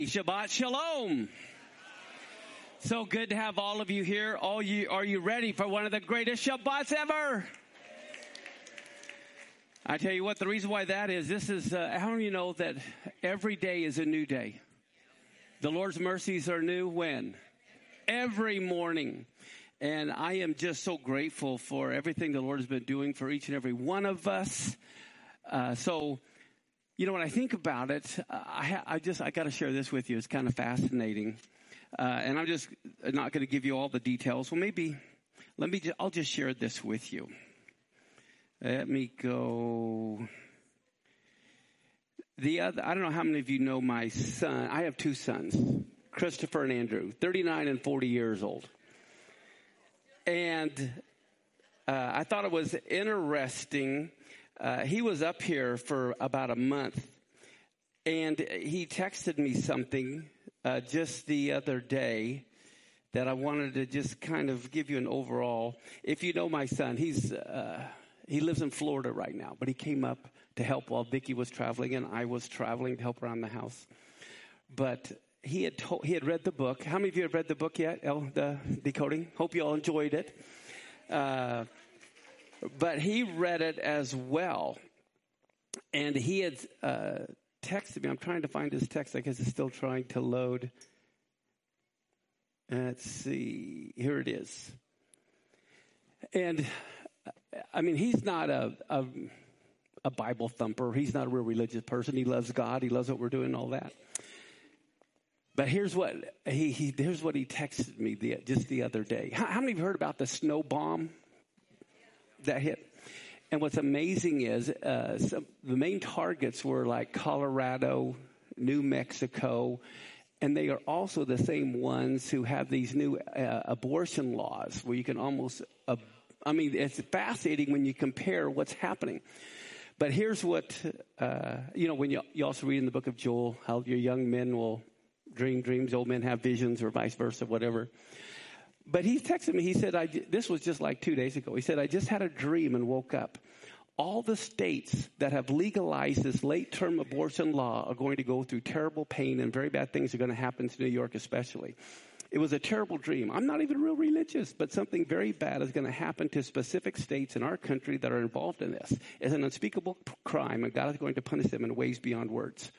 Shabbat Shalom. So good to have all of you here. Are you ready for one of the greatest Shabbats ever? I tell you what, the reason why that is, how do you know that every day is a new day? The Lord's mercies are new when? Every morning. And I am just so grateful for everything the Lord has been doing for each and every one of us. You know, when I think about it, I got to share this with you. It's kind of fascinating. And I'm just not going to give you all the details. Well, I'll just share this with you. Let me go. I don't know how many of you know my son. I have two sons, Christopher and Andrew, 39 and 40 years old. And I thought it was interesting. He was up here for about a month, and he texted me something just the other day that I wanted to just kind of give you an overall. If you know my son, he lives in Florida right now, but he came up to help while Vicki was traveling and I was traveling to help around the house. But he had read the book. How many of you have read the book yet? The Decoding? Hope you all enjoyed it. But he read it as well. And he had texted me. I'm trying to find his text. I guess it's still trying to load. Let's see. Here it is. And, I mean, he's not a Bible thumper. He's not a real religious person. He loves God. He loves what we're doing and all that. But here's what he texted me just the other day. How many of you heard about the snow bomb that hit? And what's amazing is the main targets were like Colorado, New Mexico, and they are also the same ones who have these new abortion laws where you can almost, it's fascinating when you compare what's happening. But here's what, when you also read in the book of Joel, how your young men will dream dreams, old men have visions, or vice versa, whatever. But he texted me. He said, this was just like 2 days ago. He said, I just had a dream and woke up. All the states that have legalized this late-term abortion law are going to go through terrible pain, and very bad things are going to happen to New York especially. It was a terrible dream. I'm not even real religious, but something very bad is going to happen to specific states in our country that are involved in this. It's an unspeakable crime, and God is going to punish them in ways beyond words.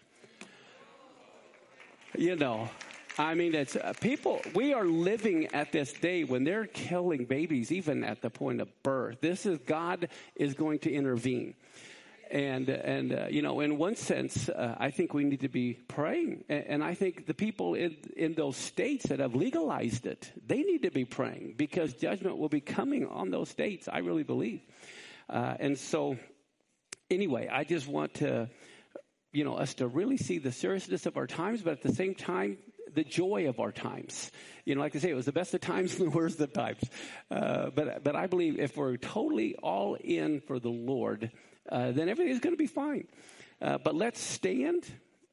You know, I mean, it's people, we are living at this day when they're killing babies, even at the point of birth. God is going to intervene. And in one sense, I think we need to be praying. And I think the people in those states that have legalized it, they need to be praying because judgment will be coming on those states, I really believe. And so, anyway, I just want to, us to really see the seriousness of our times, but at the same time, the joy of our times. Like I say, it was the best of times and the worst of times. But I believe if we're totally all in for the Lord, then everything's going to be fine. But let's stand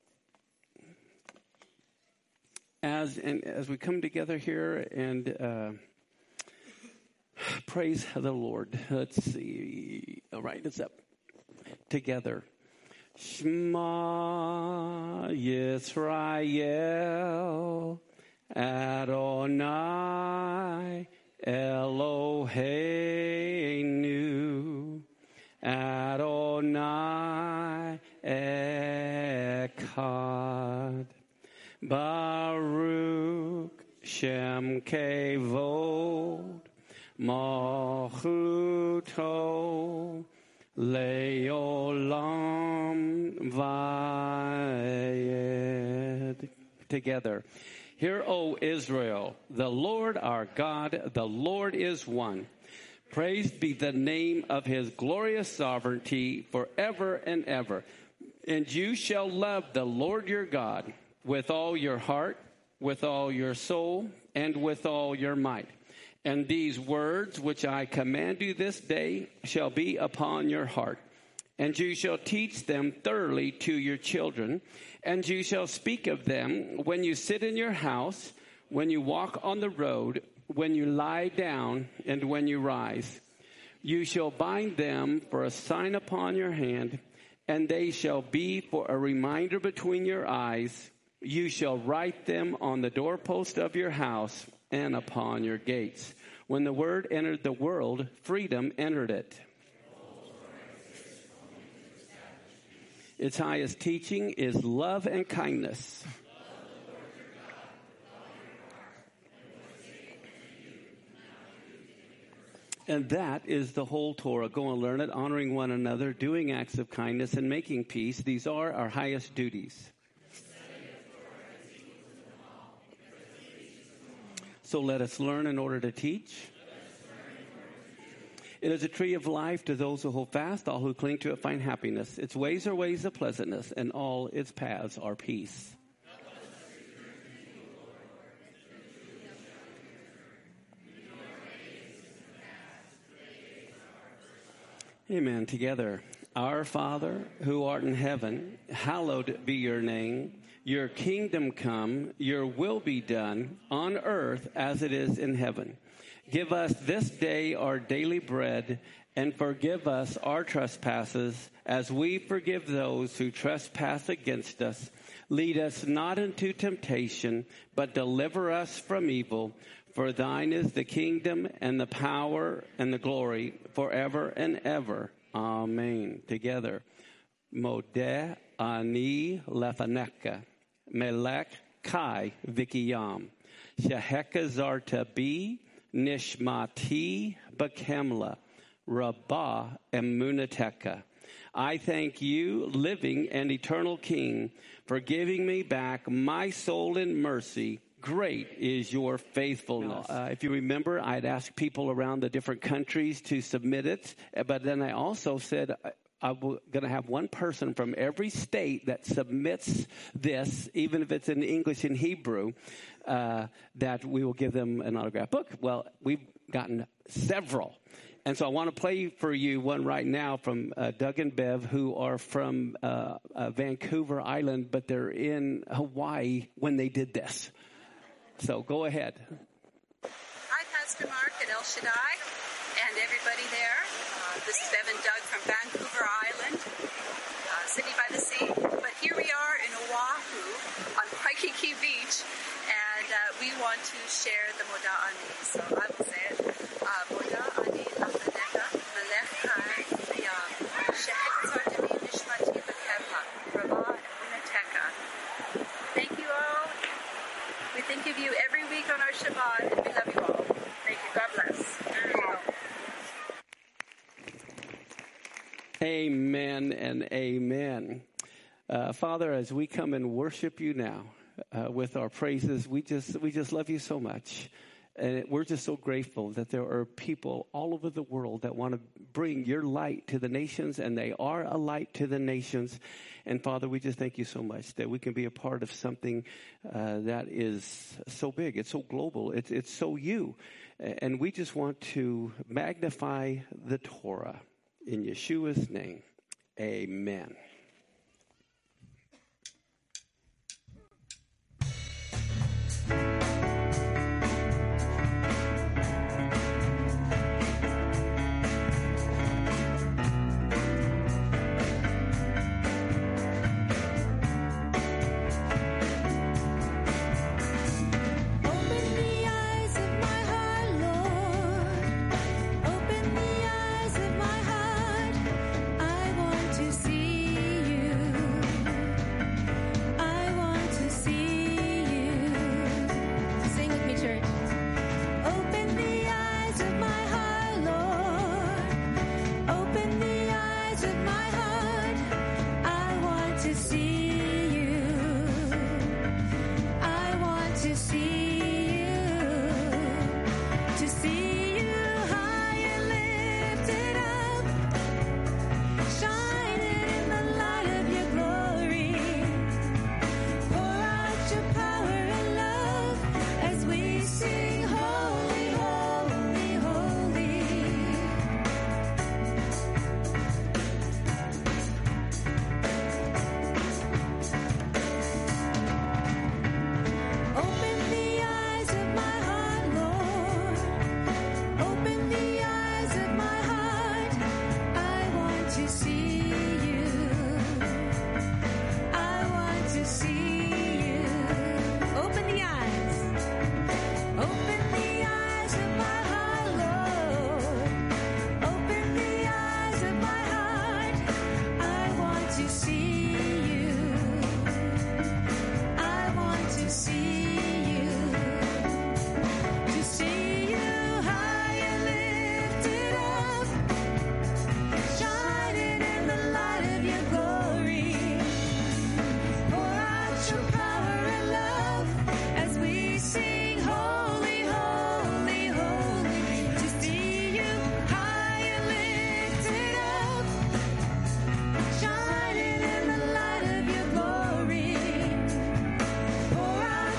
as we come together here and praise the Lord. Let's see. All right, it's up together. Shema Yisrael Adonai Eloheinu Adonai Echad Baruch Shem Kevod Malchuto Leolam Vayed. Together. Hear, O Israel, the Lord our God, the Lord is one. Praised be the name of his glorious sovereignty forever and ever. And you shall love the Lord your God with all your heart, with all your soul, and with all your might. And these words which I command you this day shall be upon your heart. And you shall teach them thoroughly to your children. And you shall speak of them when you sit in your house, when you walk on the road, when you lie down, and when you rise. You shall bind them for a sign upon your hand, and they shall be for a reminder between your eyes. You shall write them on the doorpost of your house and upon your gates. When the word entered the world, freedom entered it. Its highest teaching is love and kindness. And that is the whole Torah. Go and learn it, honoring one another, doing acts of kindness, and making peace. These are our highest duties. So let us learn in order to teach. It is a tree of life to those who hold fast. All who cling to it find happiness. Its ways are ways of pleasantness, and all its paths are peace. Amen. Together. Our Father, who art in heaven, hallowed be your name. Your kingdom come, your will be done on earth as it is in heaven. Give us this day our daily bread, and forgive us our trespasses as we forgive those who trespass against us. Lead us not into temptation, but deliver us from evil. For thine is the kingdom and the power and the glory forever and ever. Amen. Together. Modeh ani lefaneka, melech kai vikiyam, sheheka zarta bi, nishmati bakemla, rabbah emunateka. I thank you, living and eternal King, for giving me back my soul in mercy. Great is your faithfulness. If you remember, I'd asked people around the different countries to submit it, but then I also said I'm going to have one person from every state that submits this, even if it's in English and Hebrew, that we will give them an autographed book. Well, we've gotten several. And so I want to play for you one right now from Doug and Bev, who are from Vancouver Island, but they're in Hawaii when they did this. So go ahead. Hi, Pastor Mark at El Shaddai and everybody there. This is Bev and Doug from Vancouver Island, city by the sea. But here we are in Oahu on Waikiki Beach, and we want to share the Moda Ani. So I will say it. Moda Ani Lafaneka Melech Kai Yam Shehek Tzartami Nishmati Bakevha Rabah Emunateka. Thank you all. We think of you every week on our Shabbat, and we love you all. Thank you. God bless. Amen and amen. Father, as we come and worship you now with our praises, we just love you so much. And we're just so grateful that there are people all over the world that want to bring your light to the nations, and they are a light to the nations. And Father, we just thank you so much that we can be a part of something that is so big. It's so global. It's so you. And we just want to magnify the Torah in Yeshua's name. Amen. Open the eyes of my heart. I want to see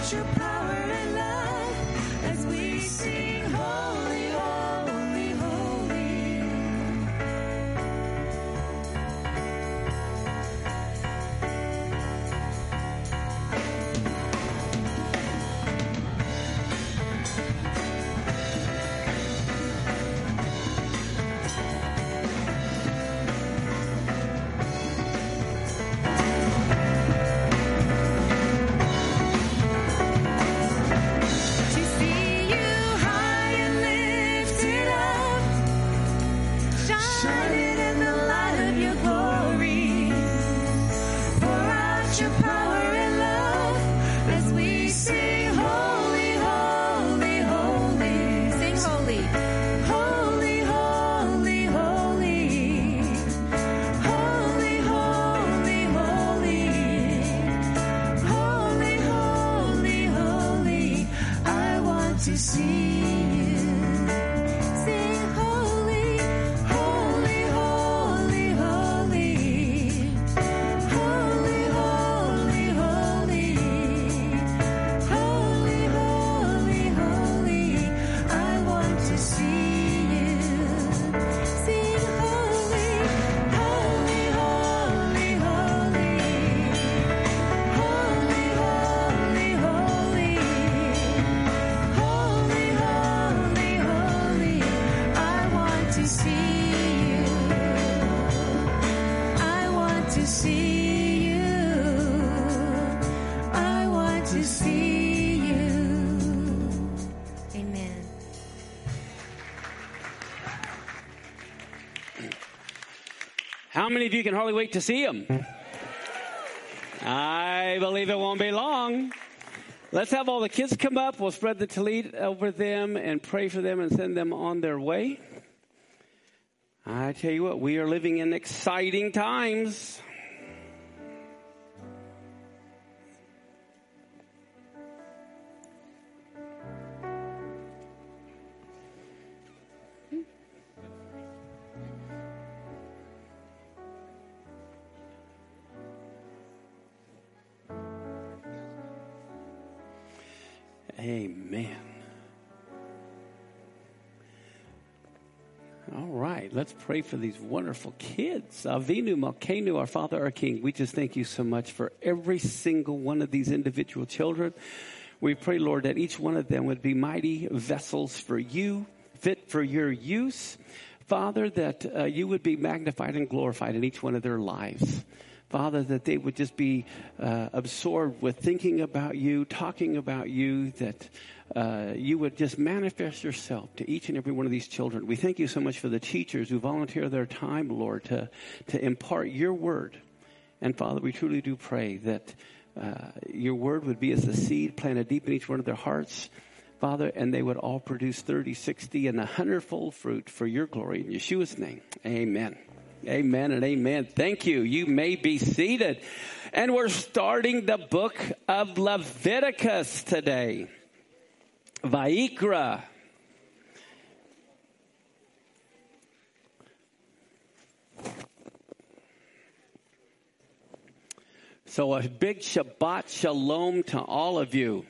out your power and love as we sing holy, holy, holy. To see you high and lifted up, shining in the light of your glory. Pour out your power and love as we sing holy, holy, holy. Sing holy. Holy, holy, holy. Holy, holy, holy. Holy, holy, holy. I want to see you. Sing holy, holy, holy, holy. Holy, holy, holy. Holy, holy, holy. I want to see you. Sing holy, holy, holy, holy. Holy, holy, holy. Holy, holy, holy. I want to see you. I want to see you. I want to see you. Amen. How many of you can hardly wait to see him? I believe it won't be long. Let's have all the kids come up. We'll spread the tallit over them and pray for them and send them on their way. I tell you what, we are living in exciting times. Amen. All right, let's pray for these wonderful kids. Avinu Malkeinu, our Father, our King, we just thank you so much for every single one of these individual children. We pray, Lord, that each one of them would be mighty vessels for you, fit for your use. Father, that you would be magnified and glorified in each one of their lives. Father, that they would just be absorbed with thinking about you, talking about you, that you would just manifest yourself to each and every one of these children. We thank you so much for the teachers who volunteer their time, Lord, to impart your word. And Father, we truly do pray that your word would be as a seed planted deep in each one of their hearts, Father, and they would all produce 30, 60, and 100-fold fruit for your glory. In Yeshua's name, amen. Amen and amen. Thank you. You may be seated. And we're starting the book of Leviticus today. Vayikra. So a big Shabbat Shalom to all of you.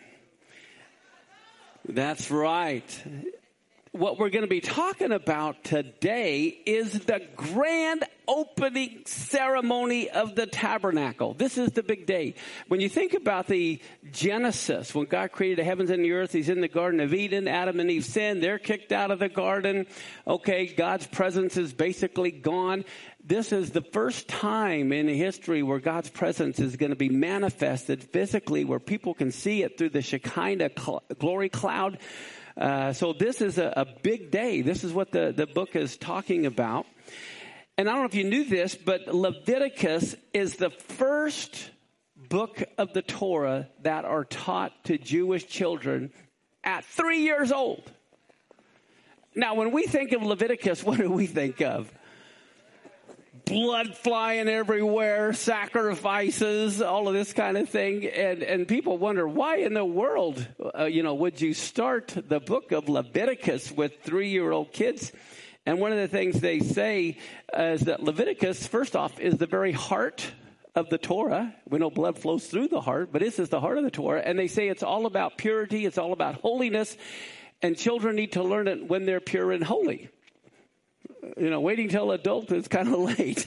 That's right. What we're going to be talking about today is the grand opening ceremony of the tabernacle. This is the big day. When you think about the Genesis, when God created the heavens and the earth, he's in the Garden of Eden. Adam and Eve sinned. They're kicked out of the garden. Okay, God's presence is basically gone. This is the first time in history where God's presence is going to be manifested physically, where people can see it through the Shekinah glory cloud. So this is a big day. This is what the book is talking about. And I don't know if you knew this, but Leviticus is the first book of the Torah that are taught to Jewish children at 3 years old. Now, when we think of Leviticus, what do we think of? Blood flying everywhere, sacrifices, all of this kind of thing. And people wonder, why in the world, would you start the book of Leviticus with 3-year-old kids? And one of the things they say is that Leviticus, first off, is the very heart of the Torah. We know blood flows through the heart, but this is the heart of the Torah. And they say it's all about purity. It's all about holiness. And children need to learn it when they're pure and holy. Waiting till adult is kind of late.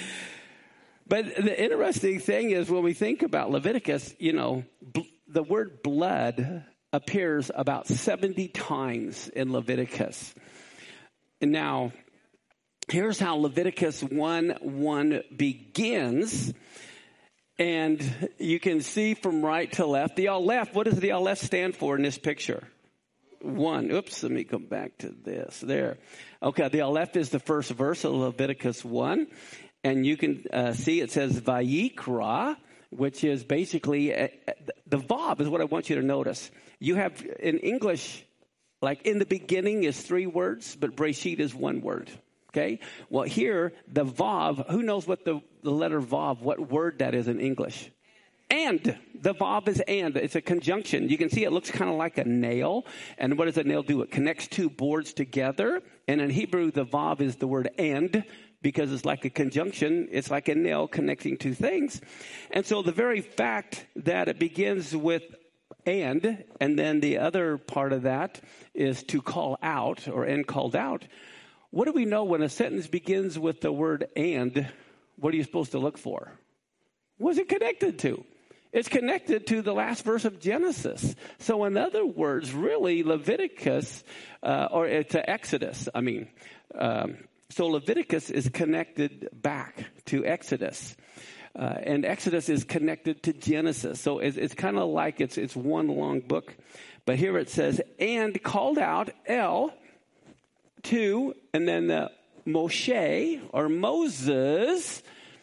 But the interesting thing is when we think about Leviticus, the word blood appears about 70 times in Leviticus. And now, here's how Leviticus 1:1 begins. And you can see from right to left. The Aleph, what does the Aleph stand for in this picture? 1. Oops, let me come back to this. There. Okay, the Aleph is the first verse of Leviticus 1. And you can see it says Vayikra, which is basically, the Vav is what I want you to notice. You have, in English, like in the beginning is 3 words, but Breshit is 1 word. Okay? Well, here, the Vav, who knows what the letter Vav, what word that is in English? And. The Vav is and. It's a conjunction. You can see it looks kind of like a nail. And what does a nail do? It connects 2 boards together. And in Hebrew, the Vav is the word and, because it's like a conjunction. It's like a nail connecting 2 things. And so the very fact that it begins with and then the other part of that is to call out, or and called out. What do we know when a sentence begins with the word and? What are you supposed to look for? What's it connected to? It's connected to the last verse of Genesis. So in other words, really Leviticus, or to Exodus, so Leviticus is connected back to Exodus. And Exodus is connected to Genesis. So it's kind of like it's one long book. But here it says, and called out El to, and then the Moshe, or Moses,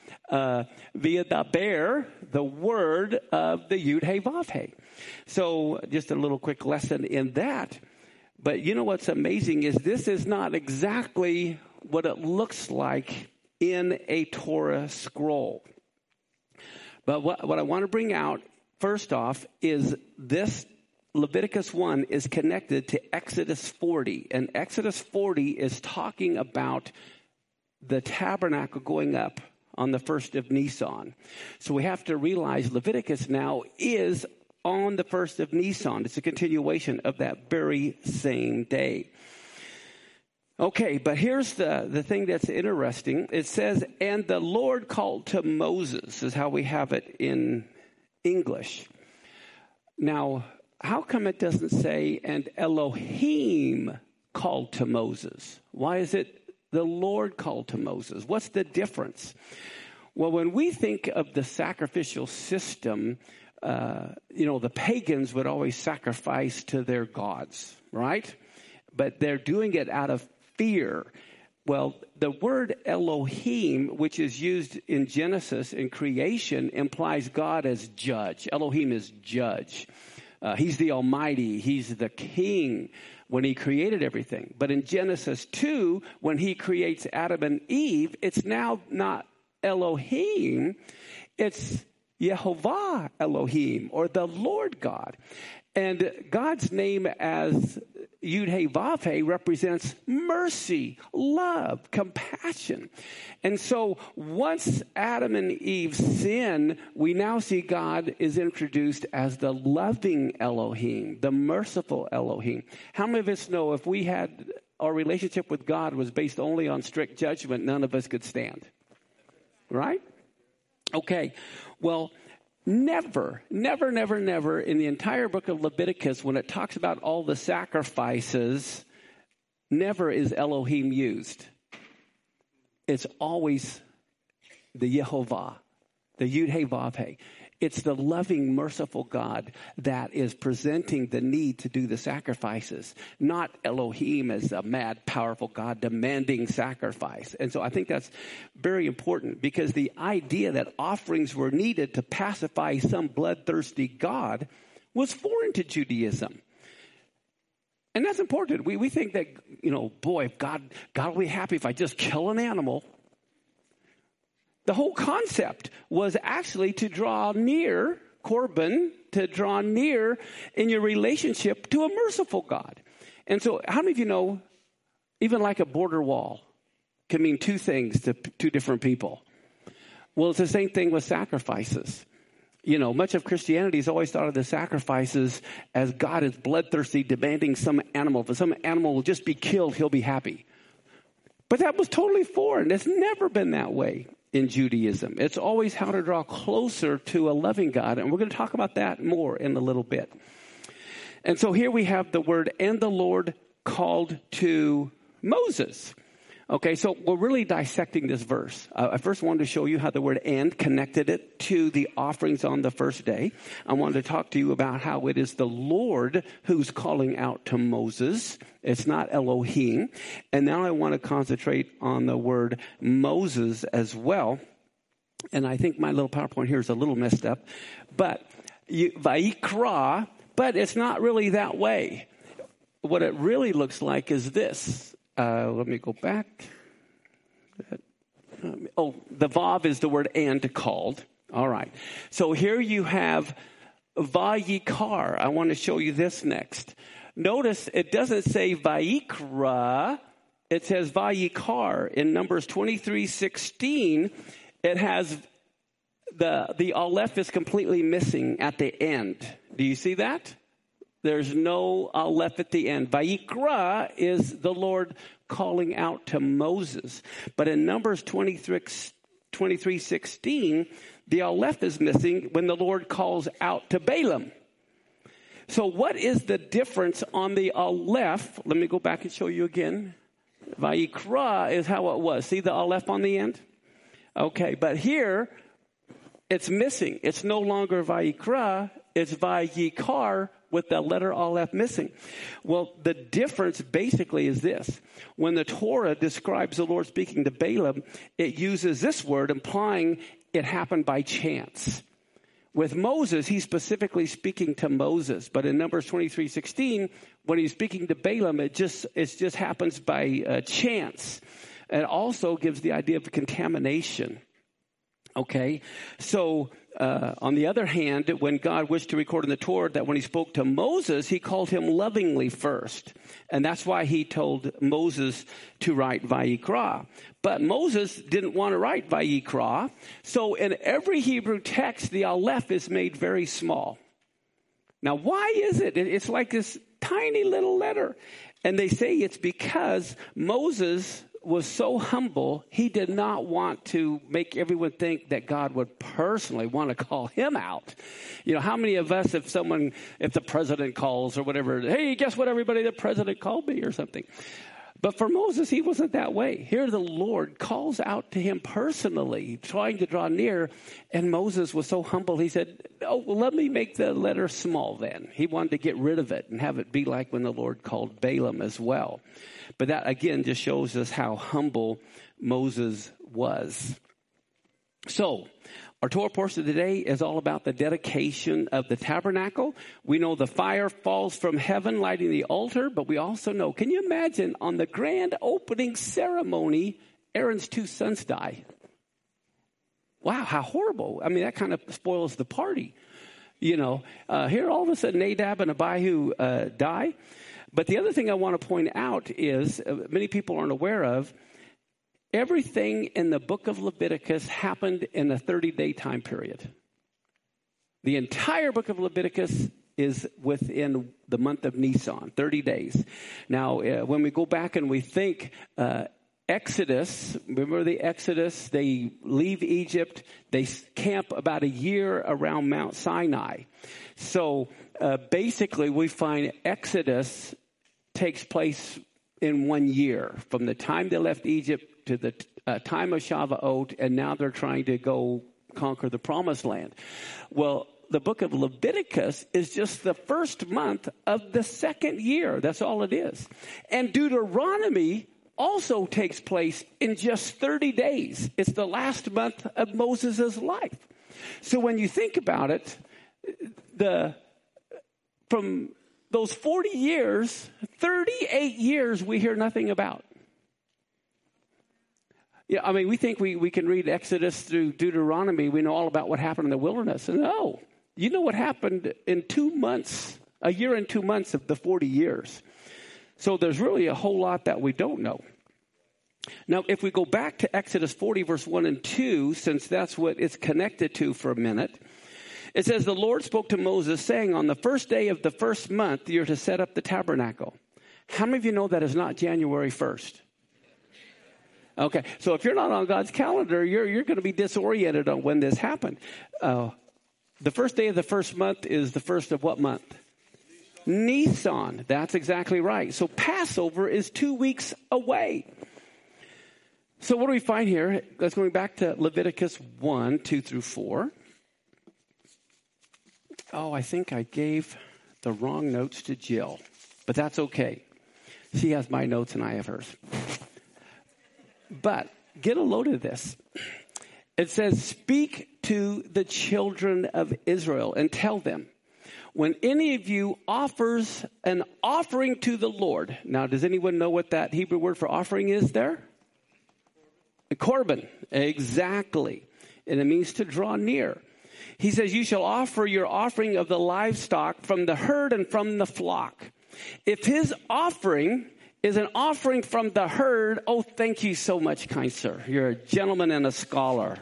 via Daber, the word of the Yud He Vav He. So just a little quick lesson in that. But you know what's amazing is this is not exactly what it looks like in a Torah scroll. But what I want to bring out, first off, is this Leviticus 1 is connected to Exodus 40. And Exodus 40 is talking about the tabernacle going up on the 1st of Nisan. So we have to realize Leviticus now is on the 1st of Nisan. It's a continuation of that very same day. Okay, but here's the thing that's interesting. It says, and the Lord called to Moses, is how we have it in English. Now, how come it doesn't say, and Elohim called to Moses? Why is it the Lord called to Moses? What's the difference? Well, when we think of the sacrificial system, the pagans would always sacrifice to their gods, right? But they're doing it out of fear. Well, the word Elohim, which is used in Genesis in creation, implies God as judge. Elohim is judge. He's the Almighty. He's the King when he created everything. But in Genesis 2, when he creates Adam and Eve, it's now not Elohim. It's Yehovah Elohim, or the Lord God. And God's name as Yud He Vav He represents mercy, love, compassion. And so once Adam and Eve sin, we now see God is introduced as the loving Elohim, the merciful Elohim. How many of us know if we had our relationship with God was based only on strict judgment, none of us could stand? Right? Okay. Well, never in the entire book of Leviticus, when it talks about all the sacrifices, never is Elohim used. It's always the Yehovah, the Yud He Vav He. It's the loving, merciful God that is presenting the need to do the sacrifices, not Elohim as a mad, powerful God demanding sacrifice. And so I think that's very important, because the idea that offerings were needed to pacify some bloodthirsty God was foreign to Judaism. And that's important. We think that, God will be happy if I just kill an animal. The whole concept was actually to draw near, Korban, to draw near in your relationship to a merciful God. And so how many of you know, even like a border wall can mean 2 things to 2 different people? Well, it's the same thing with sacrifices. You know, much of Christianity has always thought of the sacrifices as God is bloodthirsty, demanding some animal. If some animal will just be killed, he'll be happy. But that was totally foreign. It's never been that way in Judaism. It's always how to draw closer to a loving God. And we're going to talk about that more in a little bit. And so here we have the word, and the Lord called to Moses. Okay, so we're really dissecting this verse. I first wanted to show you how the word "and" connected it to the offerings on the first day. I wanted to talk to you about how it is the Lord who's calling out to Moses. It's not Elohim. And now I want to concentrate on the word Moses as well. And I think my little PowerPoint here is a little messed up. But Vayikra, but it's not really that way. What it really looks like is this. Let me go back. The vav is the word "and" called. All right. So here you have Vayikar. I want to show you this next. Notice it doesn't say Vayikra. It says Vayikar. In Numbers 23:16, it has the aleph is completely missing at the end. Do you see that? There's no aleph at the end. Vayikra is the Lord calling out to Moses. But in Numbers 23:16, the aleph is missing when the Lord calls out to Balaam. So what is the difference on the aleph? Let me go back and show you again. Vayikra is how it was. See the aleph on the end? Okay, but here it's missing. It's no longer Vayikra. It's Vayikar with the letter aleph missing. Well, the difference basically is this. When the Torah describes the Lord speaking to Balaam, it uses this word implying it happened by chance. With Moses, he's specifically speaking to Moses. But in Numbers 23:16, when he's speaking to Balaam, it just happens by chance. It also gives the idea of contamination. Okay, so on the other hand, when God wished to record in the Torah that when he spoke to Moses, he called him lovingly first. And that's why he told Moses to write Vayikra. But Moses didn't want to write Vayikra. So in every Hebrew text, the aleph is made very small. Now, why is it? It's like this tiny little letter. And they say it's because Moses was so humble, he did not want to make everyone think that God would personally want to call him out. You know, how many of us, if the president calls or whatever, hey, guess what, everybody, the president called me or something. But for Moses, he wasn't that way. Here the Lord calls out to him personally, trying to draw near. And Moses was so humble, he said, oh, well, let me make the letter small then. He wanted to get rid of it and have it be like when the Lord called Balaam as well. But that, again, just shows us how humble Moses was. So, our Torah portion today is all about the dedication of the tabernacle. We know the fire falls from heaven lighting the altar, but we also know, can you imagine on the grand opening ceremony, Aaron's 2 sons die? Wow, how horrible. I mean, that kind of spoils the party. You know, here all of a sudden Nadab and Abihu die. But the other thing I want to point out is, many people aren't aware of, everything in the book of Leviticus happened in a 30-day time period. The entire book of Leviticus is within the month of Nisan, 30 days. Now, when we go back and we think Exodus, remember the Exodus? They leave Egypt. They camp about a year around Mount Sinai. So basically, we find Exodus takes place in 1 year, from the time they left Egypt to the time of Shavuot, and now they're trying to go conquer the Promised Land. Well, the book of Leviticus is just the first month of the second year. That's all it is. And Deuteronomy also takes place in just 30 days. It's the last month of Moses' life. So when you think about it, from those 40 years, 38 years we hear nothing about. Yeah, I mean, we think we can read Exodus through Deuteronomy. We know all about what happened in the wilderness. And no, you know what happened in 2 months, a year and 2 months of the 40 years. So there's really a whole lot that we don't know. Now, if we go back to Exodus 40, verse 1 and 2, since that's what it's connected to for a minute, it says, the Lord spoke to Moses, saying, on the first day of the first month, you're to set up the tabernacle. How many of you know that is not January 1st? Okay, so if you're not on God's calendar, you're going to be disoriented on when this happened. The first day of the first month is the first of what month? Nisan. That's exactly right. So Passover is 2 weeks away. So what do we find here? Let's go back to Leviticus 1, 2 through 4. Oh, I think I gave the wrong notes to Jill, but that's okay. She has my notes and I have hers. But get a load of this. It says, speak to the children of Israel and tell them, when any of you offers an offering to the Lord. Now, does anyone know what that Hebrew word for offering is there? Korban, exactly. And it means to draw near. He says, you shall offer your offering of the livestock from the herd and from the flock. If his offering is an offering from the herd, oh, thank you so much, kind sir. You're a gentleman and a scholar.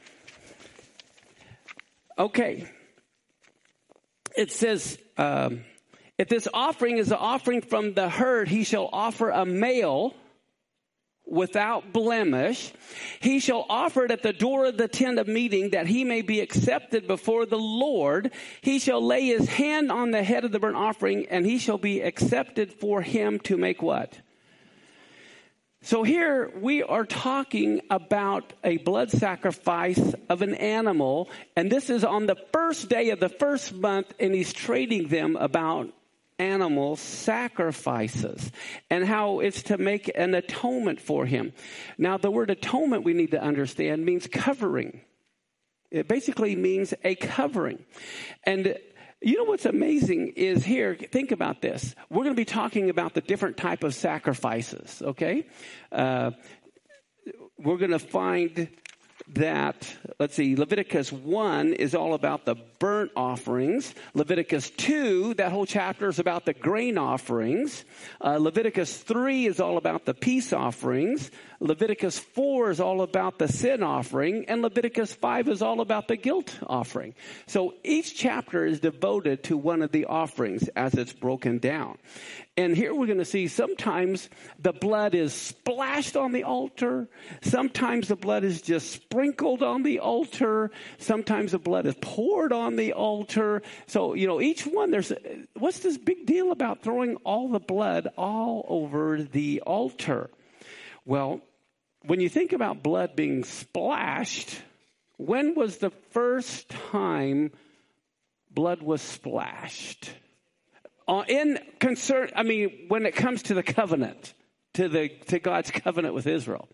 Okay. It says, if this offering is an offering from the herd, he shall offer a male without blemish. He shall offer it at the door of the tent of meeting, that he may be accepted before the Lord. He shall lay his hand on the head of the burnt offering, and he shall be accepted for him to make what? So here we are talking about a blood sacrifice of an animal, and this is on the first day of the first month, and he's trading them about animal sacrifices and how it's to make an atonement for him. Now, the word atonement, we need to understand, means covering. It basically means a covering. And you know what's amazing is here, think about this. We're going to be talking about the different type of sacrifices, okay? We're going to find that, let's see, Leviticus 1 is all about the burnt offerings. Leviticus 2, that whole chapter is about the grain offerings. Leviticus 3 is all about the peace offerings. Leviticus 4 is all about the sin offering. And Leviticus 5 is all about the guilt offering. So each chapter is devoted to one of the offerings as it's broken down. And here we're going to see sometimes the blood is splashed on the altar. Sometimes the blood is just sprinkled on the altar. Sometimes the blood is poured on the altar. So, you know, each one, what's this big deal about throwing all the blood all over the altar? Well, when you think about blood being splashed, when was the first time blood was splashed? When it comes to the covenant, to God's covenant with Israel.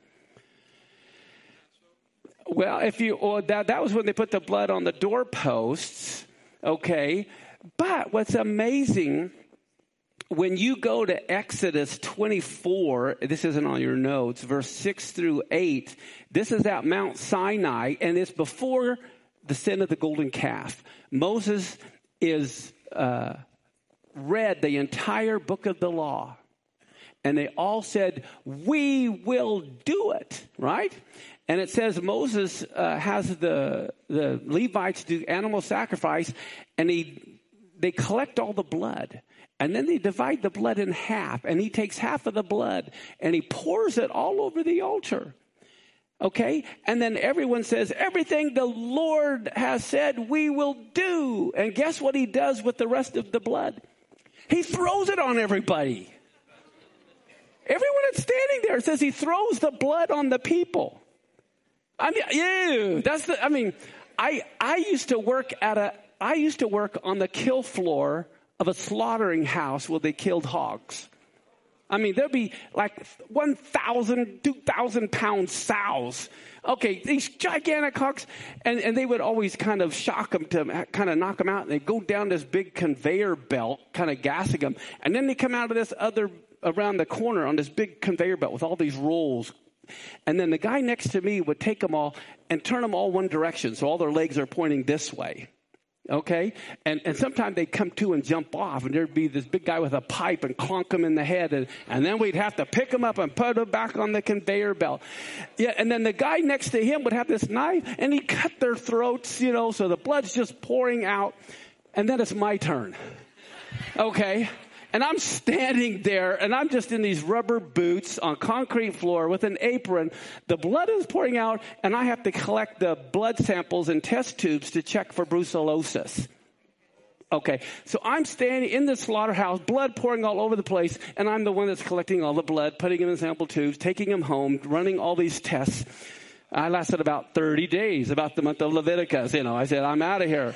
Well, that was when they put the blood on the doorposts, okay? But what's amazing, when you go to Exodus 24, this isn't on your notes, verse 6 through 8, this is at Mount Sinai, and it's before the sin of the golden calf. Moses is read the entire book of the law, and they all said, we will do it, right? And it says Moses has the Levites do animal sacrifice, and they collect all the blood, and then they divide the blood in half, and he takes half of the blood and he pours it all over the altar. Okay? And then everyone says, everything the Lord has said we will do. And guess what he does with the rest of the blood? He throws it on everybody. Everyone that's standing there says he throws the blood on the people. I used to work on the kill floor of a slaughtering house where they killed hogs. I mean, there'd be like 1,000, 2,000 pound sows. Okay, these gigantic hogs. And they would always kind of shock them to kind of knock them out. And they'd go down this big conveyor belt, kind of gassing them. And then they come out of this around the corner on this big conveyor belt with all these rolls. And then the guy next to me would take them all and turn them all one direction. So all their legs are pointing this way. Okay? And sometimes they'd come to and jump off, and there'd be this big guy with a pipe and clonk them in the head, and then we'd have to pick them up and put them back on the conveyor belt. Yeah, and then the guy next to him would have this knife, and he'd cut their throats, so the blood's just pouring out, and then it's my turn. Okay? And I'm standing there, and I'm just in these rubber boots on concrete floor with an apron. The blood is pouring out, and I have to collect the blood samples and test tubes to check for brucellosis. Okay, so I'm standing in the slaughterhouse, blood pouring all over the place, and I'm the one that's collecting all the blood, putting them in sample tubes, taking them home, running all these tests. I lasted about 30 days, about the month of Leviticus. I said, I'm out of here.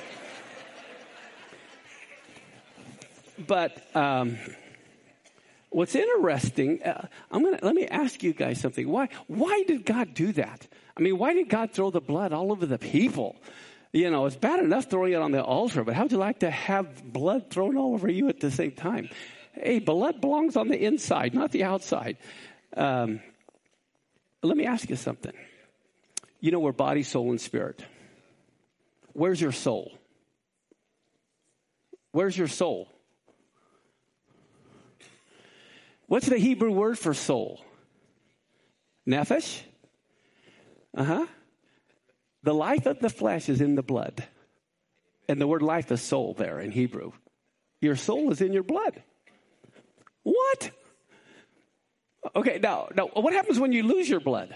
But what's interesting, let me ask you guys something. Why did God do that? I mean, why did God throw the blood all over the people? It's bad enough throwing it on the altar, but how would you like to have blood thrown all over you at the same time? Hey, blood belongs on the inside, not the outside. Let me ask you something. We're body, soul, and spirit. Where's your soul? Where's your soul? What's the Hebrew word for soul? Nephesh? The life of the flesh is in the blood. And the word life is soul there in Hebrew. Your soul is in your blood. What? Okay, now what happens when you lose your blood?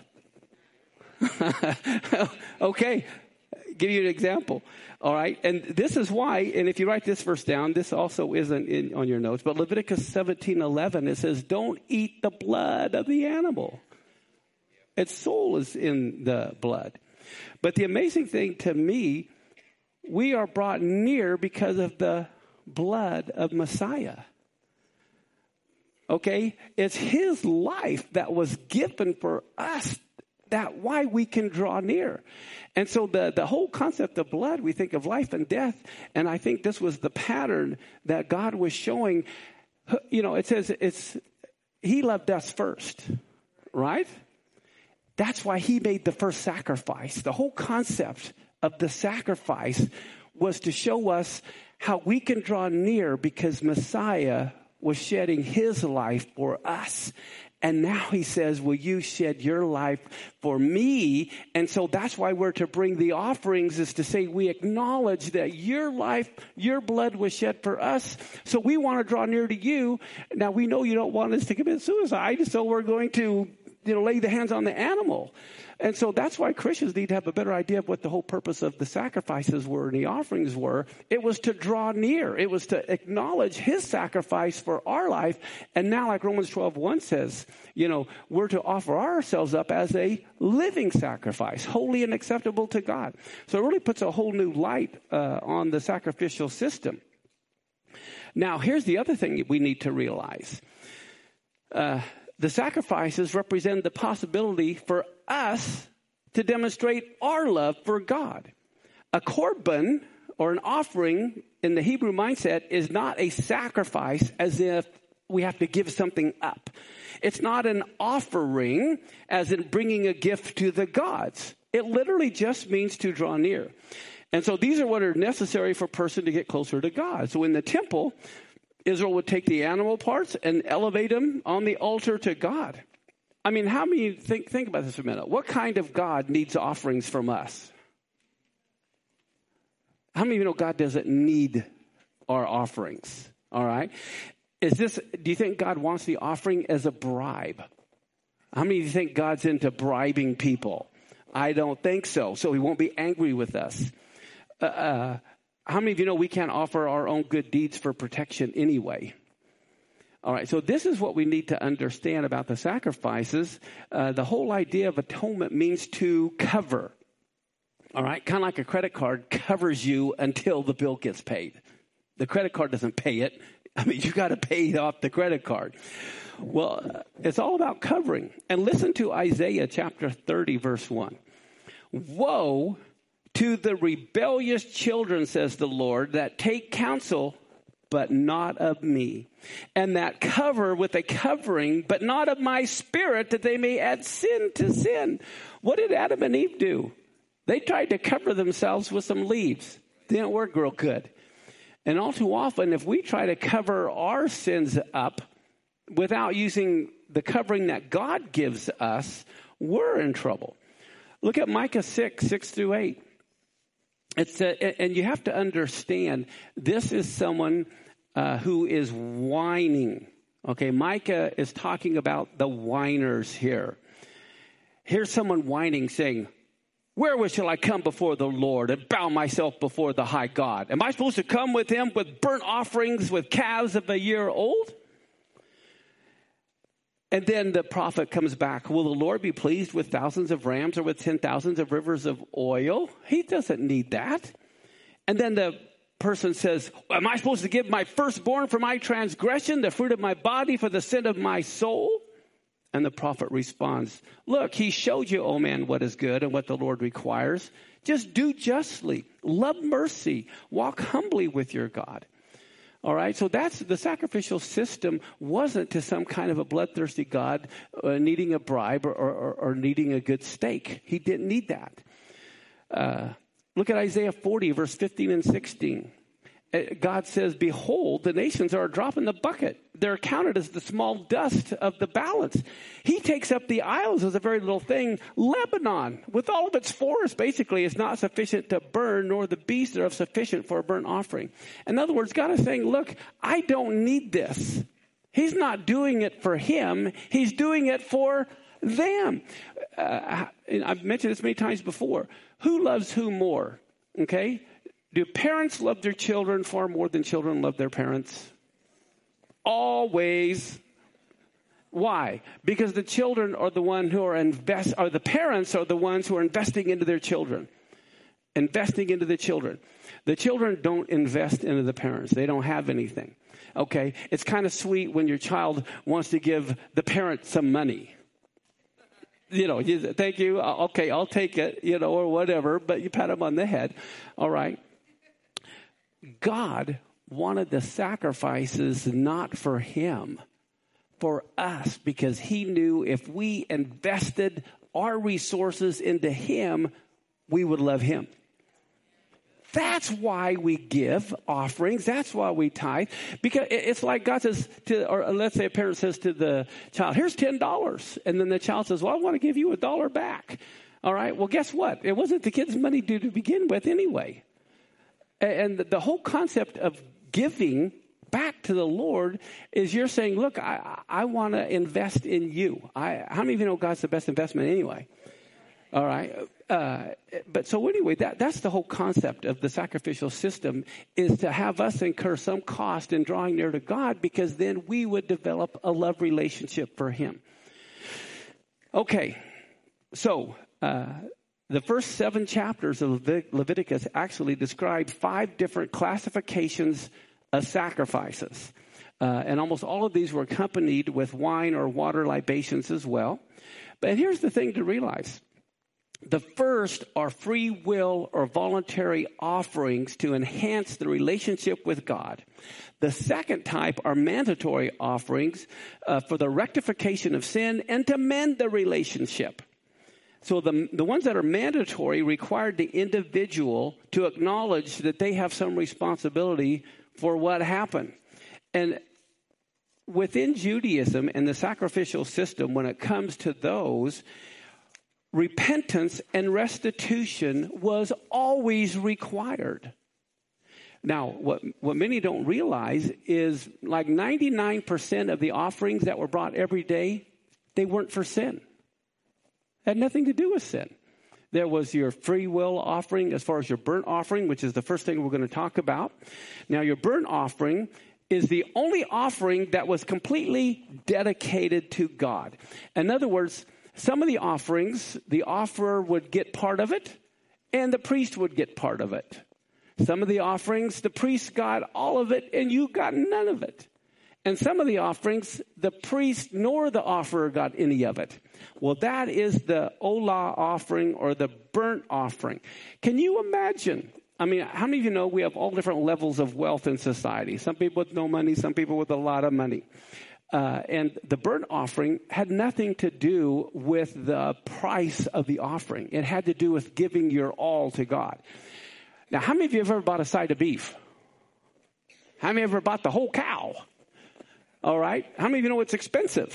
Okay, give you an example. All right, and this is why, and if you write this verse down, this also isn't on your notes, but Leviticus 17:11, it says, don't eat the blood of the animal. Its soul is in the blood. But the amazing thing to me, we are brought near because of the blood of Messiah. Okay, it's his life that was given for us. That's why we can draw near. And so the whole concept of blood, we think of life and death. And I think this was the pattern that God was showing. It says he loved us first, right? That's why he made the first sacrifice. The whole concept of the sacrifice was to show us how we can draw near because Messiah was shedding his life for us. And now he says, will you shed your life for me? And so that's why we're to bring the offerings, is to say we acknowledge that your life, your blood was shed for us. So we want to draw near to you. Now we know you don't want us to commit suicide. So we're going to, lay the hands on the animal. And so that's why Christians need to have a better idea of what the whole purpose of the sacrifices were and the offerings were. It was to draw near. It was to acknowledge his sacrifice for our life. And now, like Romans 12:1 says, we're to offer ourselves up as a living sacrifice, holy and acceptable to God. So it really puts a whole new light on the sacrificial system. Now, here's the other thing we need to realize. The sacrifices represent the possibility for us to demonstrate our love for God. A korban, or an offering in the Hebrew mindset, is not a sacrifice as if we have to give something up. It's not an offering as in bringing a gift to the gods. It literally just means to draw near. And so these are what are necessary for a person to get closer to God. So in the temple, Israel would take the animal parts and elevate them on the altar to God. I mean, how many think about this for a minute? What kind of God needs offerings from us? How many of you know God doesn't need our offerings? All right. Do you think God wants the offering as a bribe? How many of you think God's into bribing people? I don't think so. So he won't be angry with us. How many of you know we can't offer our own good deeds for protection anyway? All right, so this is what we need to understand about the sacrifices. The whole idea of atonement means to cover. All right, kind of like a credit card covers you until the bill gets paid. The credit card doesn't pay it. I mean, you got to pay off the credit card. Well, it's all about covering. And listen to Isaiah chapter 30, verse 1. Woe to the rebellious children, says the Lord, that take counsel, but not of me, and that cover with a covering, but not of my spirit, that they may add sin to sin. What did Adam and Eve do? They tried to cover themselves with some leaves. didn't work real good. And all too often, if we try to cover our sins up without using the covering that God gives us, we're in trouble. Look at Micah 6:6-8. It's and you have to understand, this is someone who is whining. Okay, Micah is talking about the whiners here. Here's someone whining, saying, wherewith shall I come before the Lord and bow myself before the high God? Am I supposed to come with him with burnt offerings, with calves of a year old? And then the prophet comes back. Will the Lord be pleased with thousands of rams or with 10,000s of rivers of oil? He doesn't need that. And then the person says, am I supposed to give my firstborn for my transgression, the fruit of my body for the sin of my soul? And the prophet responds, look, he showed you, O man, what is good and what the Lord requires. Just do justly, love mercy, walk humbly with your God. All right, so that's the sacrificial system wasn't to some kind of a bloodthirsty God needing a bribe or needing a good steak. He didn't need that. Look at Isaiah 40, verse 15 and 16. God says, behold, the nations are a drop in the bucket. They're counted as the small dust of the balance. He takes up the isles as a very little thing. Lebanon, with all of its forest, basically, is not sufficient to burn, nor the beasts are sufficient for a burnt offering. In other words, God is saying, look, I don't need this. He's not doing it for him. He's doing it for them. I've mentioned this many times before. Who loves who more? Okay? Do parents love their children far more than children love their parents? Always. Why? Because the children are the one who are the parents are the ones who are investing into their children. Investing into the children. The children don't invest into the parents. They don't have anything. Okay? It's kind of sweet when your child wants to give the parent some money. You know, thank you. Okay, I'll take it, or whatever, but you pat them on the head. All right. God wanted the sacrifices not for him, for us, because he knew if we invested our resources into him, we would love him. That's why we give offerings. That's why we tithe. Because it's like God says or let's say a parent says to the child, here's $10. And then the child says, well, I want to give you $1 back. All right. Well, guess what? It wasn't the kid's money due to begin with anyway. And the whole concept of giving back to the Lord is you're saying, look, I want to invest in you. How many of you know God's the best investment anyway? All right. But so anyway, that's the whole concept of the sacrificial system, is to have us incur some cost in drawing near to God, because then we would develop a love relationship for him. Okay. So, the first 7 chapters of Leviticus actually describe 5 different classifications of sacrifices. And almost all of these were accompanied with wine or water libations as well. But here's the thing to realize. The first are free will or voluntary offerings to enhance the relationship with God. The second type are mandatory offerings for the rectification of sin and to mend the relationship. So the ones that are mandatory require the individual to acknowledge that they have some responsibility for what happened. And within Judaism and the sacrificial system, when it comes to those, repentance and restitution was always required. Now, what many don't realize is like 99% of the offerings that were brought every day, they weren't for sin. Had nothing to do with sin. There was your free will offering as far as your burnt offering, which is the first thing we're going to talk about. Now, your burnt offering is the only offering that was completely dedicated to God. In other words, some of the offerings, the offerer would get part of it, and the priest would get part of it. Some of the offerings, the priest got all of it, and you got none of it. And some of the offerings, the priest nor the offerer got any of it. Well, that is the olah offering or the burnt offering. Can you imagine? I mean, how many of you know we have all different levels of wealth in society? Some people with no money, some people with a lot of money. And the burnt offering had nothing to do with the price of the offering. It had to do with giving your all to God. Now, how many of you have ever bought a side of beef? How many ever bought the whole cow? All right. How many of you know it's expensive?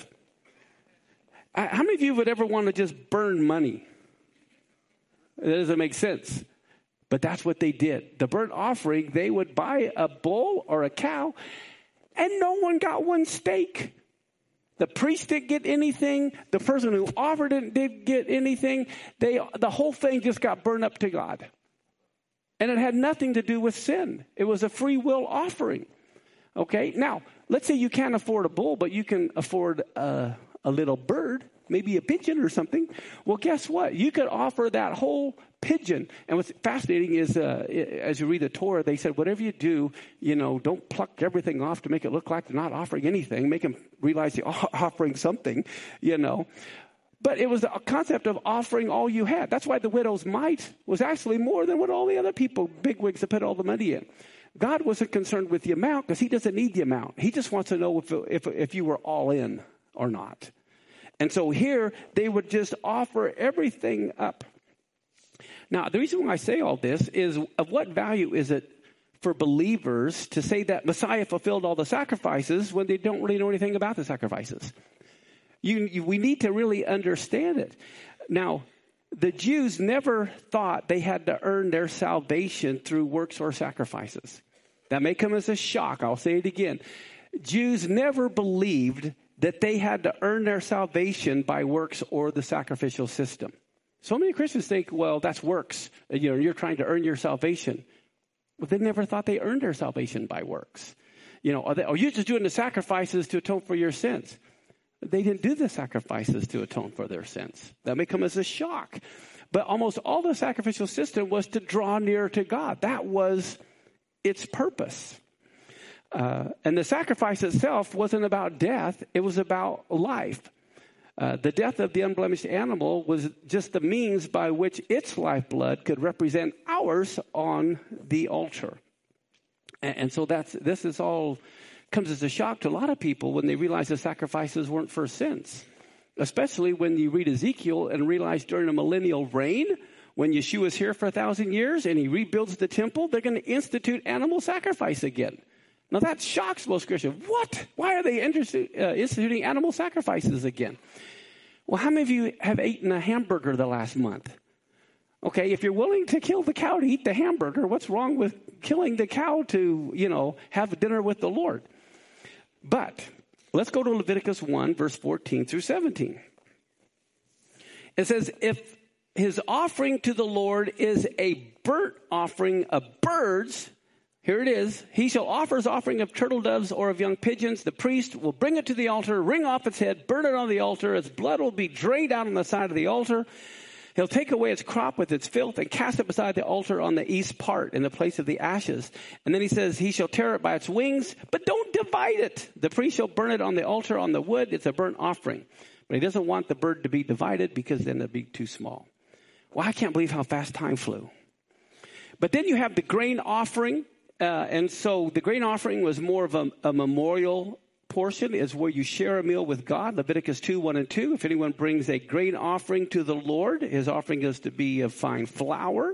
How many of you would ever want to just burn money? That doesn't make sense. But that's what they did. The burnt offering, they would buy a bull or a cow, and no one got one steak. The priest didn't get anything. The person who offered it didn't get anything. The whole thing just got burned up to God. And it had nothing to do with sin. It was a free will offering. Okay? Now, let's say you can't afford a bull, but you can afford a little bird, maybe a pigeon or something. Well, guess what? You could offer that whole pigeon. And what's fascinating is, as you read the Torah, they said, whatever you do, don't pluck everything off to make it look like they're not offering anything. Make them realize they're offering something, But it was a concept of offering all you had. That's why the widow's mite was actually more than what all the other people, bigwigs, that put all the money in. God wasn't concerned with the amount because he doesn't need the amount. He just wants to know if you were all in or not. And so here, they would just offer everything up. Now, the reason why I say all this is, of what value is it for believers to say that Messiah fulfilled all the sacrifices when they don't really know anything about the sacrifices? We need to really understand it. Now, the Jews never thought they had to earn their salvation through works or sacrifices. That may come as a shock. I'll say it again. Jews never believed that they had to earn their salvation by works or the sacrificial system. So many Christians think, well, that's works. You're trying to earn your salvation. But they never thought they earned their salvation by works. You're just doing the sacrifices to atone for your sins. They didn't do the sacrifices to atone for their sins. That may come as a shock. But almost all the sacrificial system was to draw near to God. That was its purpose. And the sacrifice itself wasn't about death. It was about life. The death of the unblemished animal was just the means by which its lifeblood could represent ours on the altar. And so this is all comes as a shock to a lot of people when they realize the sacrifices weren't for sins. Especially when you read Ezekiel and realize during a millennial reign, when Yeshua's here for 1,000 years and he rebuilds the temple, they're going to institute animal sacrifice again. Now that shocks most Christians. What? Why are they instituting animal sacrifices again? Well, how many of you have eaten a hamburger the last month? Okay, if you're willing to kill the cow to eat the hamburger, what's wrong with killing the cow to, have dinner with the Lord? But let's go to Leviticus 1, verse 14 through 17. It says, if his offering to the Lord is a burnt offering of birds, here it is, he shall offer his offering of turtle doves or of young pigeons. The priest will bring it to the altar, wring off its head, burn it on the altar. Its blood will be drained out on the side of the altar. He'll take away its crop with its filth and cast it beside the altar on the east part in the place of the ashes. And then he says, he shall tear it by its wings, but don't divide it. The priest shall burn it on the altar on the wood. It's a burnt offering. But he doesn't want the bird to be divided because then it'd be too small. Well, I can't believe how fast time flew. But then you have the grain offering. And so the grain offering was more of a memorial portion, is where you share a meal with God. Leviticus 2, 1 and 2. If anyone brings a grain offering to the Lord, his offering is to be of fine flour.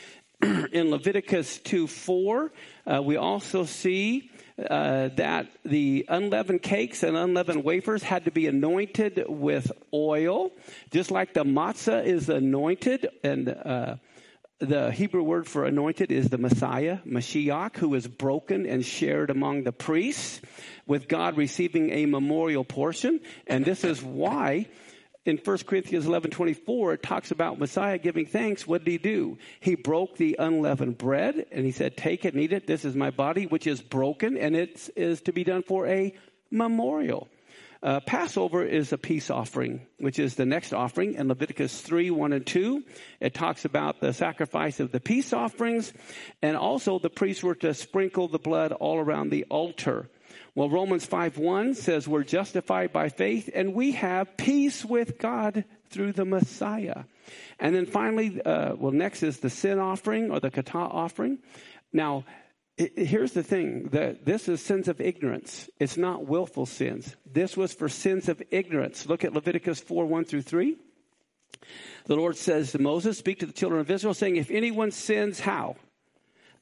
In Leviticus 2, 4, we also see that the unleavened cakes and unleavened wafers had to be anointed with oil, just like the matzah is anointed. And the Hebrew word for anointed is the Messiah, Mashiach, who is broken and shared among the priests, with God receiving a memorial portion. And this is why in 1 Corinthians 11:24, it talks about Messiah giving thanks. What did he do? He broke the unleavened bread and he said, take it and eat it. This is my body, which is broken, and it is to be done for a memorial. Passover is a peace offering, which is the next offering. In Leviticus 3, 1 and 2, it talks about the sacrifice of the peace offerings. And also the priests were to sprinkle the blood all around the altar. Well, Romans 5:1 says we're justified by faith and we have peace with God through the Messiah. And then finally, next is the sin offering or the kata offering. Now, here's the thing, that this is sins of ignorance. It's not willful sins. This was for sins of ignorance. Look at Leviticus 4, 1 through 3. The Lord says to Moses, speak to the children of Israel, saying, if anyone sins, how?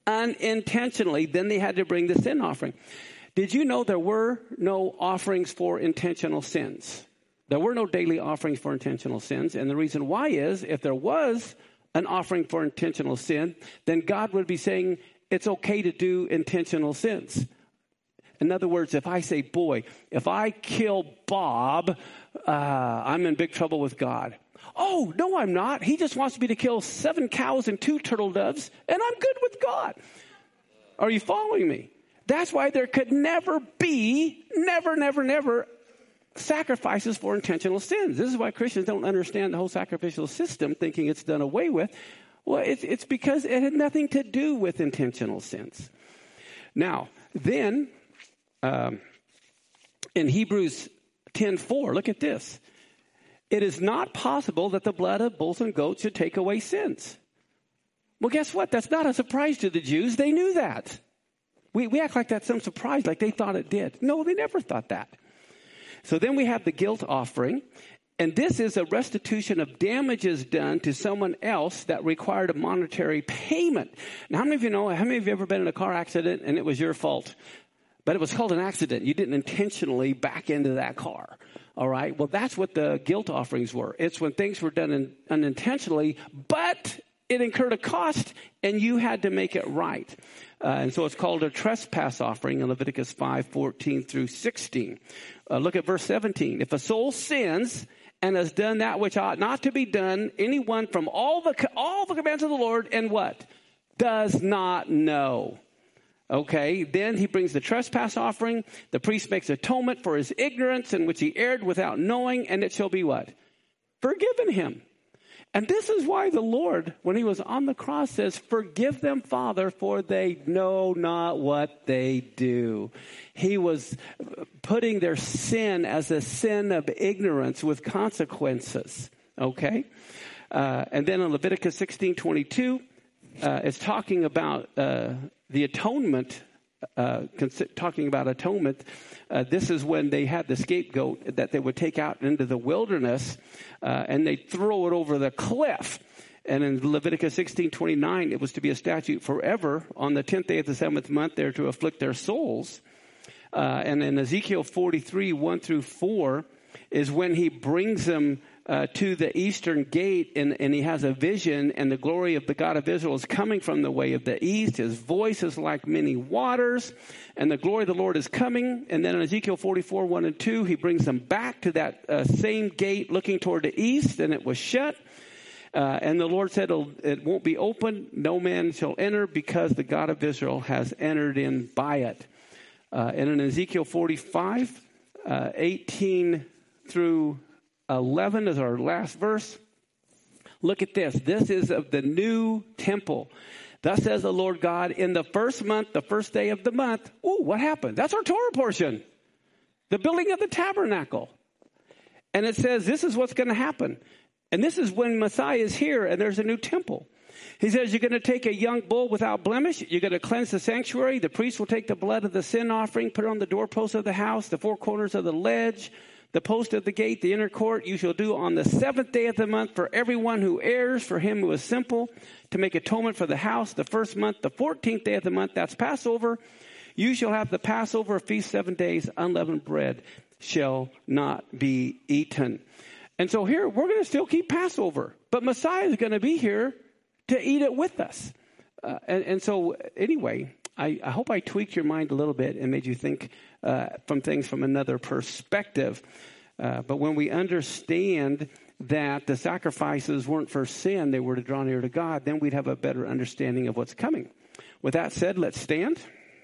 unintentionally, then they had to bring the sin offering. Did you know there were no offerings for intentional sins? There were no daily offerings for intentional sins. And the reason why is, if there was an offering for intentional sin, then God would be saying it's okay to do intentional sins. In other words, if I say, boy, if I kill Bob, I'm in big trouble with God. Oh, no, I'm not. He just wants me to kill 7 cows and 2 turtle doves, and I'm good with God. Are you following me? That's why there could never be, never sacrifices for intentional sins. This is why Christians don't understand the whole sacrificial system, thinking it's done away with. Well, it's because it had nothing to do with intentional sins. Now, then, in Hebrews 10:4, look at this. It is not possible that the blood of bulls and goats should take away sins. Well, guess what? That's not a surprise to the Jews. They knew that. We act like that's some surprise, like they thought it did. No, they never thought that. So then we have the guilt offering. And this is a restitution of damages done to someone else that required a monetary payment. Now, how many of you know, how many of you ever been in a car accident and it was your fault? But it was called an accident. You didn't intentionally back into that car. All right? Well, that's what the guilt offerings were. It's when things were done unintentionally, but it incurred a cost and you had to make it right. And so it's called a trespass offering in Leviticus 5:14 through 16. Look at verse 17. If a soul sins and has done that which ought not to be done, anyone from all the commands of the Lord and what? Does not know. Okay, then he brings the trespass offering. The priest makes atonement for his ignorance in which he erred without knowing, and it shall be what? Forgiven him. And this is why the Lord, when he was on the cross, says, forgive them, Father, for they know not what they do. He was putting their sin as a sin of ignorance with consequences. Okay? And then in Leviticus 16:22, it's talking about the atonement, talking about atonement. This is when they had the scapegoat that they would take out into the wilderness, and they'd throw it over the cliff. And in Leviticus 16:29, it was to be a statute forever. On the 10th day of the 7th month, they're to afflict their souls. And in Ezekiel 43:1 through 4 is when he brings them to the eastern gate, and he has a vision, and the glory of the God of Israel is coming from the way of the east. His voice is like many waters, and the glory of the Lord is coming. And then in Ezekiel 44:1 and 2, he brings them back to that same gate looking toward the east, and it was shut. And the Lord said, it won't be open. No man shall enter because the God of Israel has entered in by it. And in Ezekiel 45:18 through 11 is our last verse. Look at this. This is of the new temple. Thus says the Lord God, in the first month, the first day of the month. Ooh, what happened? That's our Torah portion. The building of the tabernacle. And it says this is what's going to happen. And this is when Messiah is here and there's a new temple. He says you're going to take a young bull without blemish. You're going to cleanse the sanctuary. The priest will take the blood of the sin offering, put it on the doorposts of the house, the 4 corners of the ledge, the post of the gate, the inner court. You shall do on the 7th day of the month for everyone who errs, for him who is simple, to make atonement for the house. The first month, the 14th day of the month, that's Passover. You shall have the Passover feast 7 days. Unleavened bread shall not be eaten. And so here, we're going to still keep Passover. But Messiah is going to be here to eat it with us. And so anyway, I hope I tweaked your mind a little bit and made you think from things from another perspective. But when we understand that the sacrifices weren't for sin, they were to draw near to God, then we'd have a better understanding of what's coming. With that said, let's stand.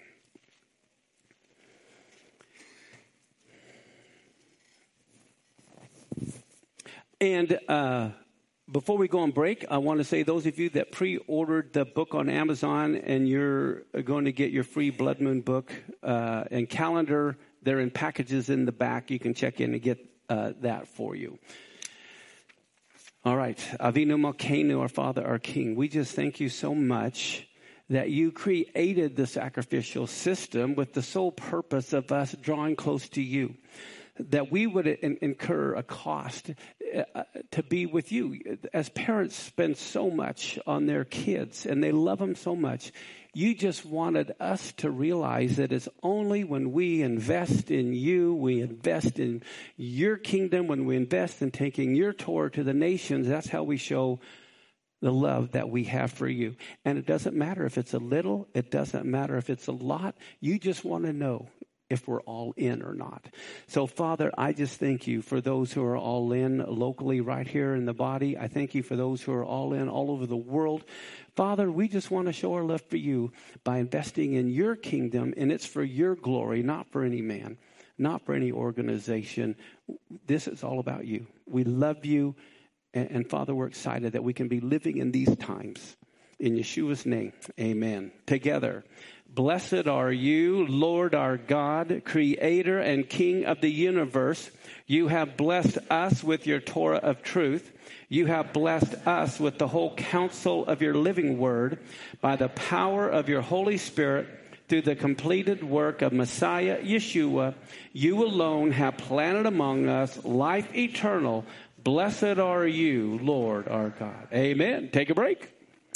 And before we go on break, I want to say those of you that pre-ordered the book on Amazon and you're going to get your free Blood Moon book and calendar, they're in packages in the back. You can check in and get that for you. All right. Avinu Malkeinu, our Father, our King. We just thank you so much that you created the sacrificial system with the sole purpose of us drawing close to you. That we would incur a cost. to be with you. As parents spend so much on their kids and they love them so much, you just wanted us to realize that it's only when we invest in you, we invest in your kingdom, when we invest in taking your Torah to the nations, that's how we show the love that we have for you. And it doesn't matter if it's a little, it doesn't matter if it's a lot. You just want to know if we're all in or not. So, Father, I just thank you for those who are all in locally right here in the body. I thank you for those who are all in all over the world. Father, we just want to show our love for you by investing in your kingdom, and it's for your glory, not for any man, not for any organization. This is all about you. We love you, and Father, we're excited that we can be living in these times. In Yeshua's name, amen. Together. Blessed are you, Lord our God, creator and king of the universe. You have blessed us with your Torah of truth. You have blessed us with the whole counsel of your living word by the power of your Holy Spirit through the completed work of Messiah Yeshua. You alone have planted among us life eternal. Blessed are you, Lord our God. Amen. Take a break.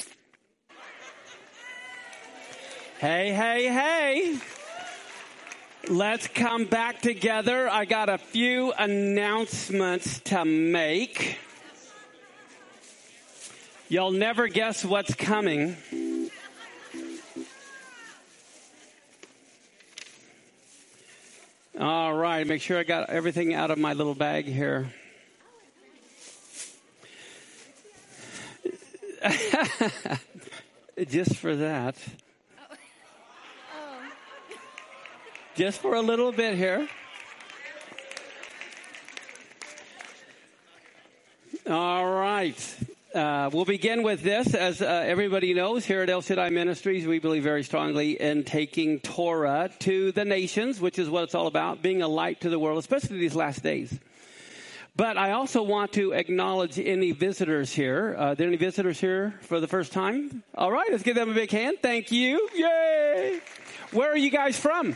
Hey, hey, hey. Let's come back together. I got a few announcements to make. You'll never guess what's coming. All right, make sure I got everything out of my little bag here. Just for that. Just for a little bit here. All right. We'll begin with this. As everybody knows, here at El Shaddai Ministries, we believe very strongly in taking Torah to the nations, which is what it's all about, being a light to the world, especially these last days. But I also want to acknowledge any visitors here. Are there any visitors here for the first time? All right, let's give them a big hand. Thank you. Yay! Where are you guys from?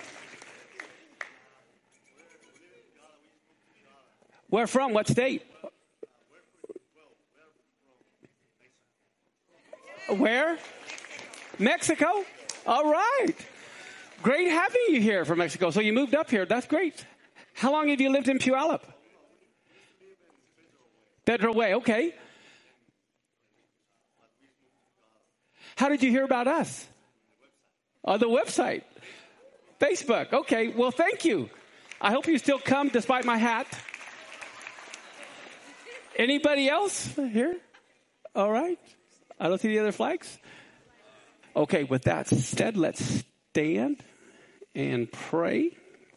Where from? What state? Where? Mexico? All right. Great having you here from Mexico. So you moved up here. That's great. How long have you lived in Puyallup? Federal Way. Okay. How did you hear about us? On the website. Facebook. Okay. Well, thank you. I hope you still come despite my hat. Anybody else here? All right. I don't see the other flags. Okay, with that said, let's stand and pray.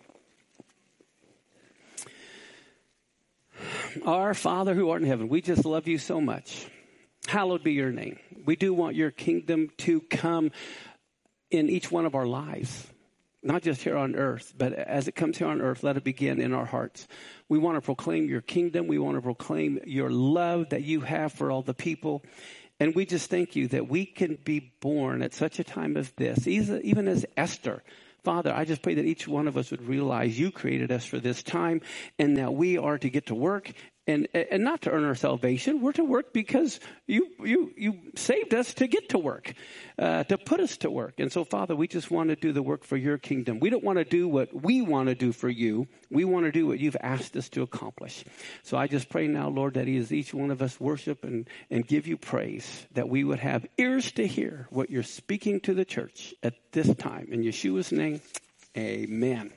Our Father who art in heaven, we just love you so much. Hallowed be your name. We do want your kingdom to come in each one of our lives. Not just here on earth, but as it comes here on earth, let it begin in our hearts. We want to proclaim your kingdom. We want to proclaim your love that you have for all the people. And we just thank you that we can be born at such a time as this, even as Esther. Father, I just pray that each one of us would realize you created us for this time and that we are to get to work and not to earn our salvation. We're to work because you saved us to get to work, to put us to work. And so, Father, we just want to do the work for your kingdom. We don't want to do what we want to do for you. We want to do what you've asked us to accomplish. So I just pray now, Lord, that as each one of us worship and give you praise, that we would have ears to hear what you're speaking to the church at this time. In Yeshua's name, amen.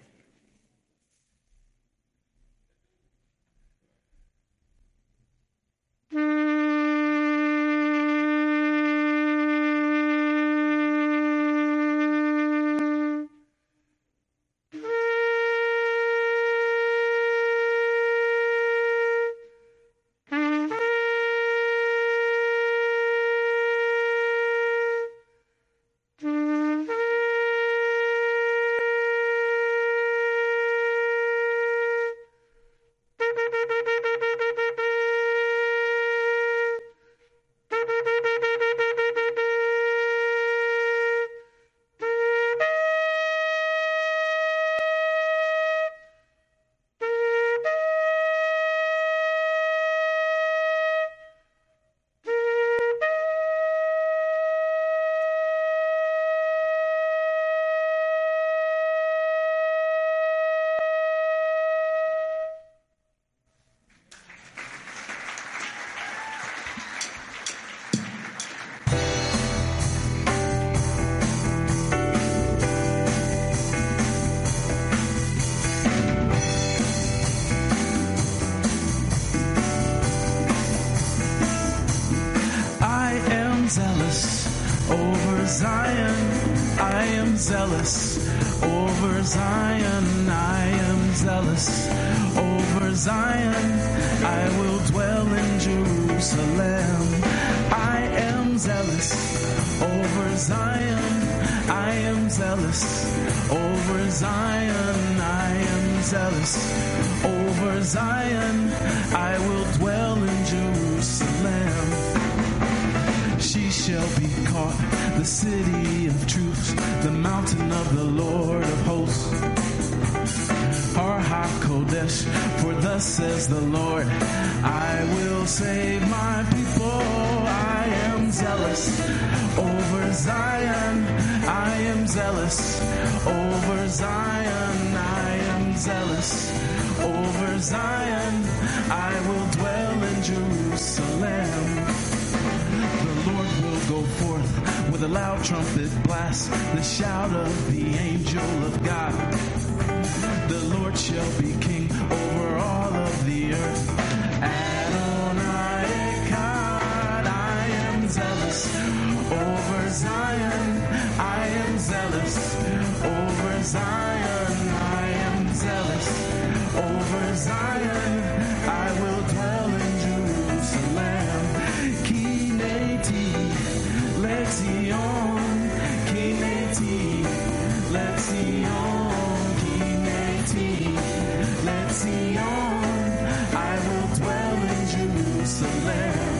Zion, I am zealous. Over Zion, I am zealous. Over Zion, I will dwell in Jerusalem. I am zealous. Over Zion, I am zealous. Over Zion, I am zealous. Over Zion, I will dwell in Jerusalem. She shall be caught, the city of truth, the mountain of the Lord of hosts. Har HaKodesh, for thus says the Lord, I will save my people. I am zealous. Over Zion, I am zealous. Over Zion, I am zealous. Over Zion, I will dwell in Jerusalem. The Lord will go forth with a loud trumpet blast, the shout of the angel of God. The Lord shall be king over all of the earth. Adonai Echad, I am zealous. Over Zion, I am zealous. Over Zion, I am zealous. Over Zion, I will dwell in Jerusalem. Kineti, Lezion, Kineti, Lezion, Kineti, Lezion, I will dwell in Jerusalem.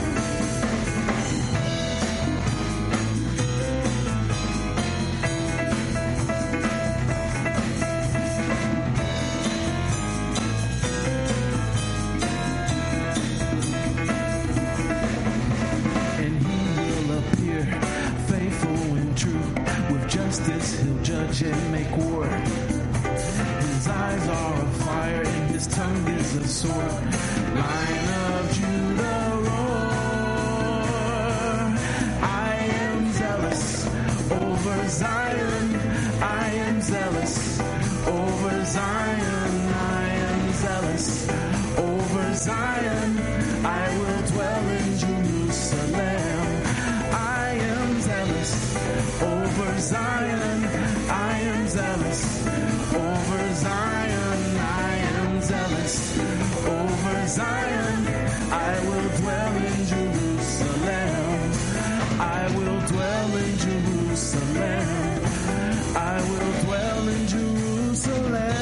He'll judge and make war. His eyes are a fire and his tongue is a sword. Lion of Judah, roar. I am zealous. Over Zion, I am zealous. Over Zion, I am zealous. Over Zion, I will dwell in Jerusalem. I am zealous. Over Zion, I am zealous. Over Zion, I am zealous. Over Zion, I will dwell in Jerusalem. I will dwell in Jerusalem. I will dwell in Jerusalem.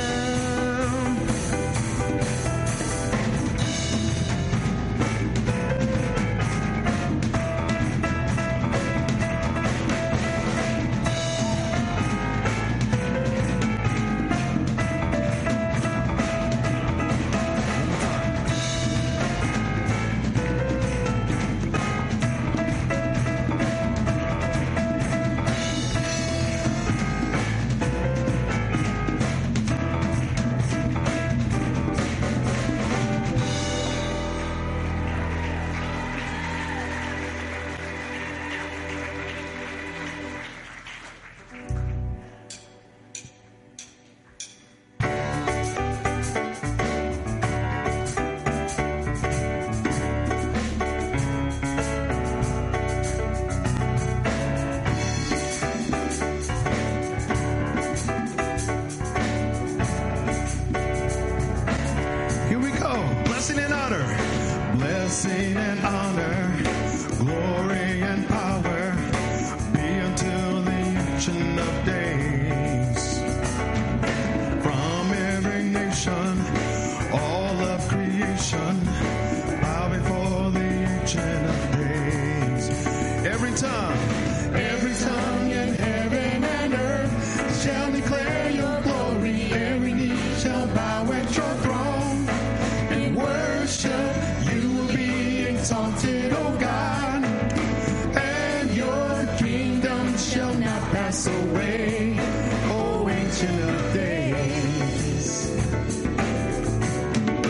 Blessing and honor, glory and power be until the ancient of days. From every nation, all of creation, bow before the ancient of days. Every tongue in heaven and earth shall declare your glory. Every knee shall bow at your throne and worship. Exalted, O God, and your kingdom shall not pass away, O Ancient of Days.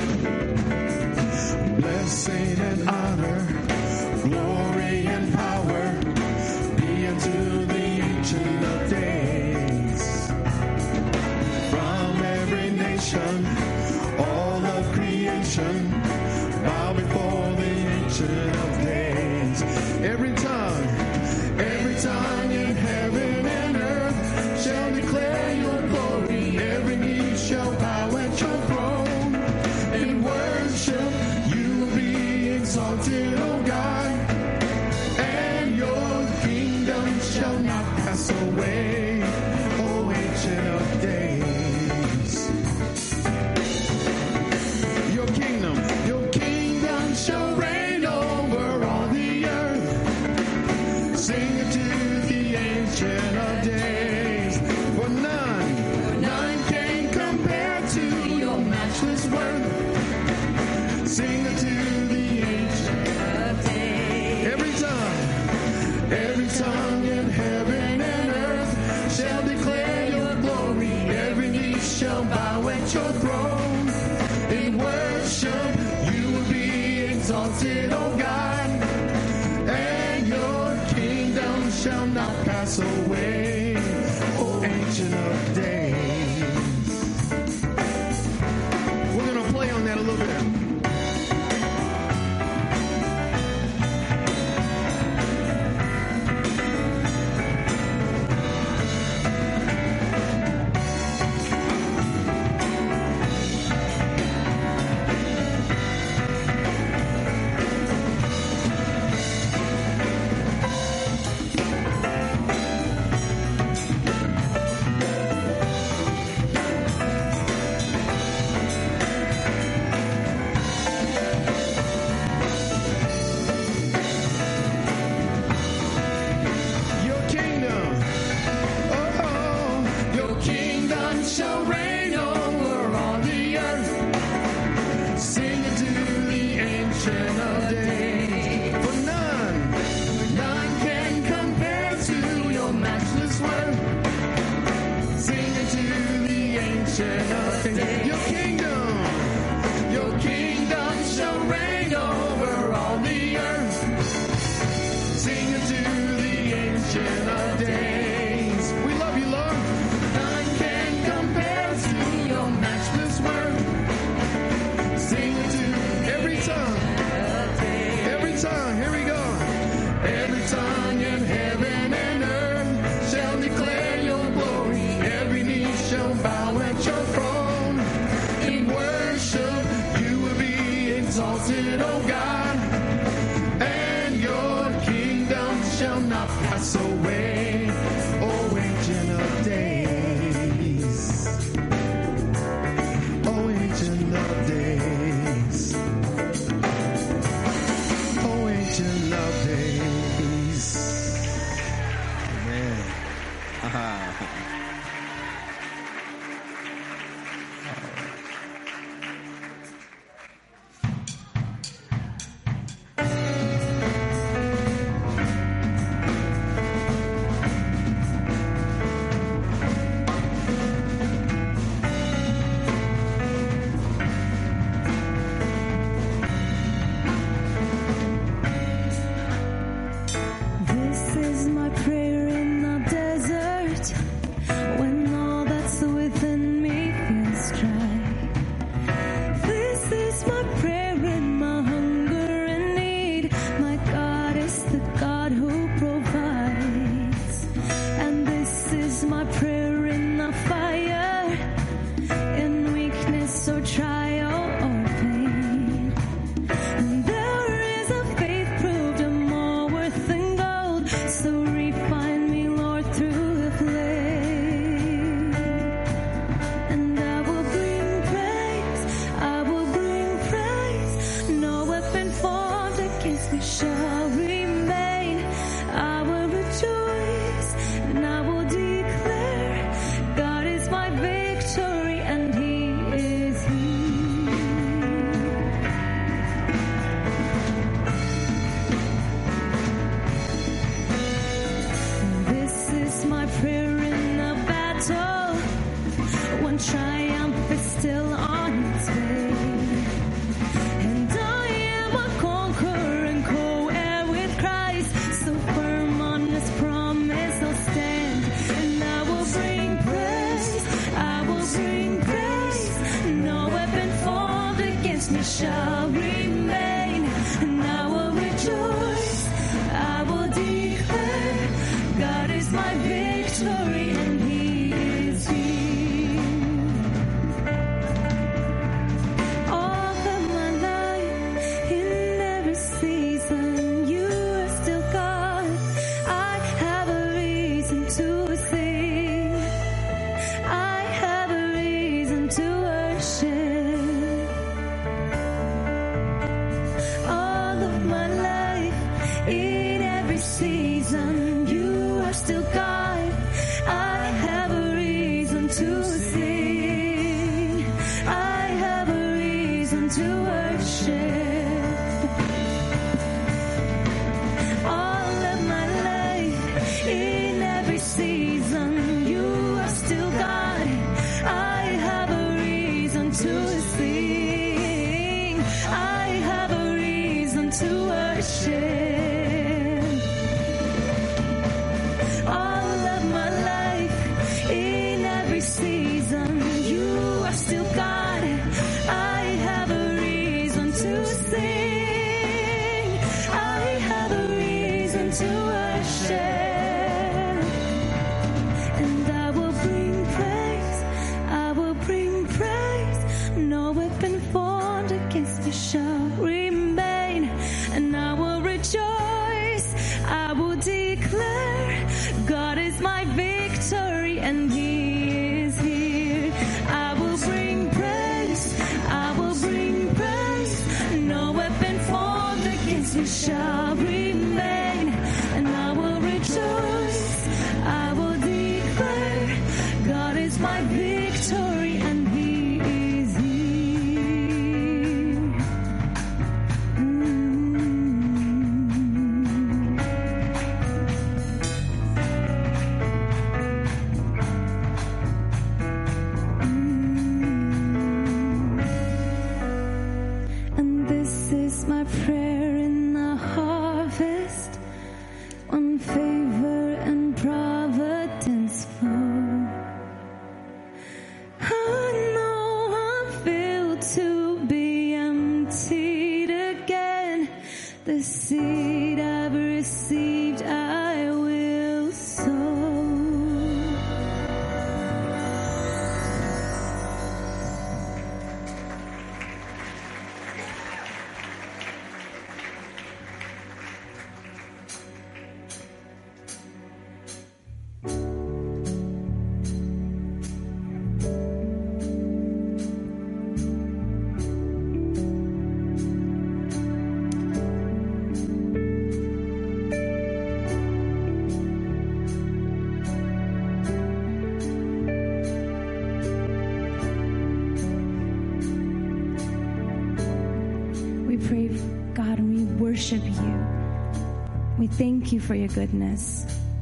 worth. Sing unto the ancient of days. Every tongue in heaven and earth shall declare your glory. Every knee shall bow at your throne. In worship you will be exalted, O God, and your kingdom shall not pass away, O Ancient of Days. We're going to play on that a little bit. reason to worship. All of my life, in every season, you are still God. I have a reason to sing. I have a reason to worship. All of my life, in every season, you are still God. I have a reason to sing. I have a reason to worship. And I will bring praise. I will bring praise. No weapon formed against me shall remain. And I will rejoice. I will declare God is my victory and He is here. I will bring praise. I will bring praise. No weapon formed against me shall remain. And I will rejoice. I will declare God is my victory and He is here. And this is my prayer in the harvest, when favor and providence flow. I know I'm filled to be emptied again. The seed I've received, I will sow. We pray, God, and we worship you. We thank you for your goodness.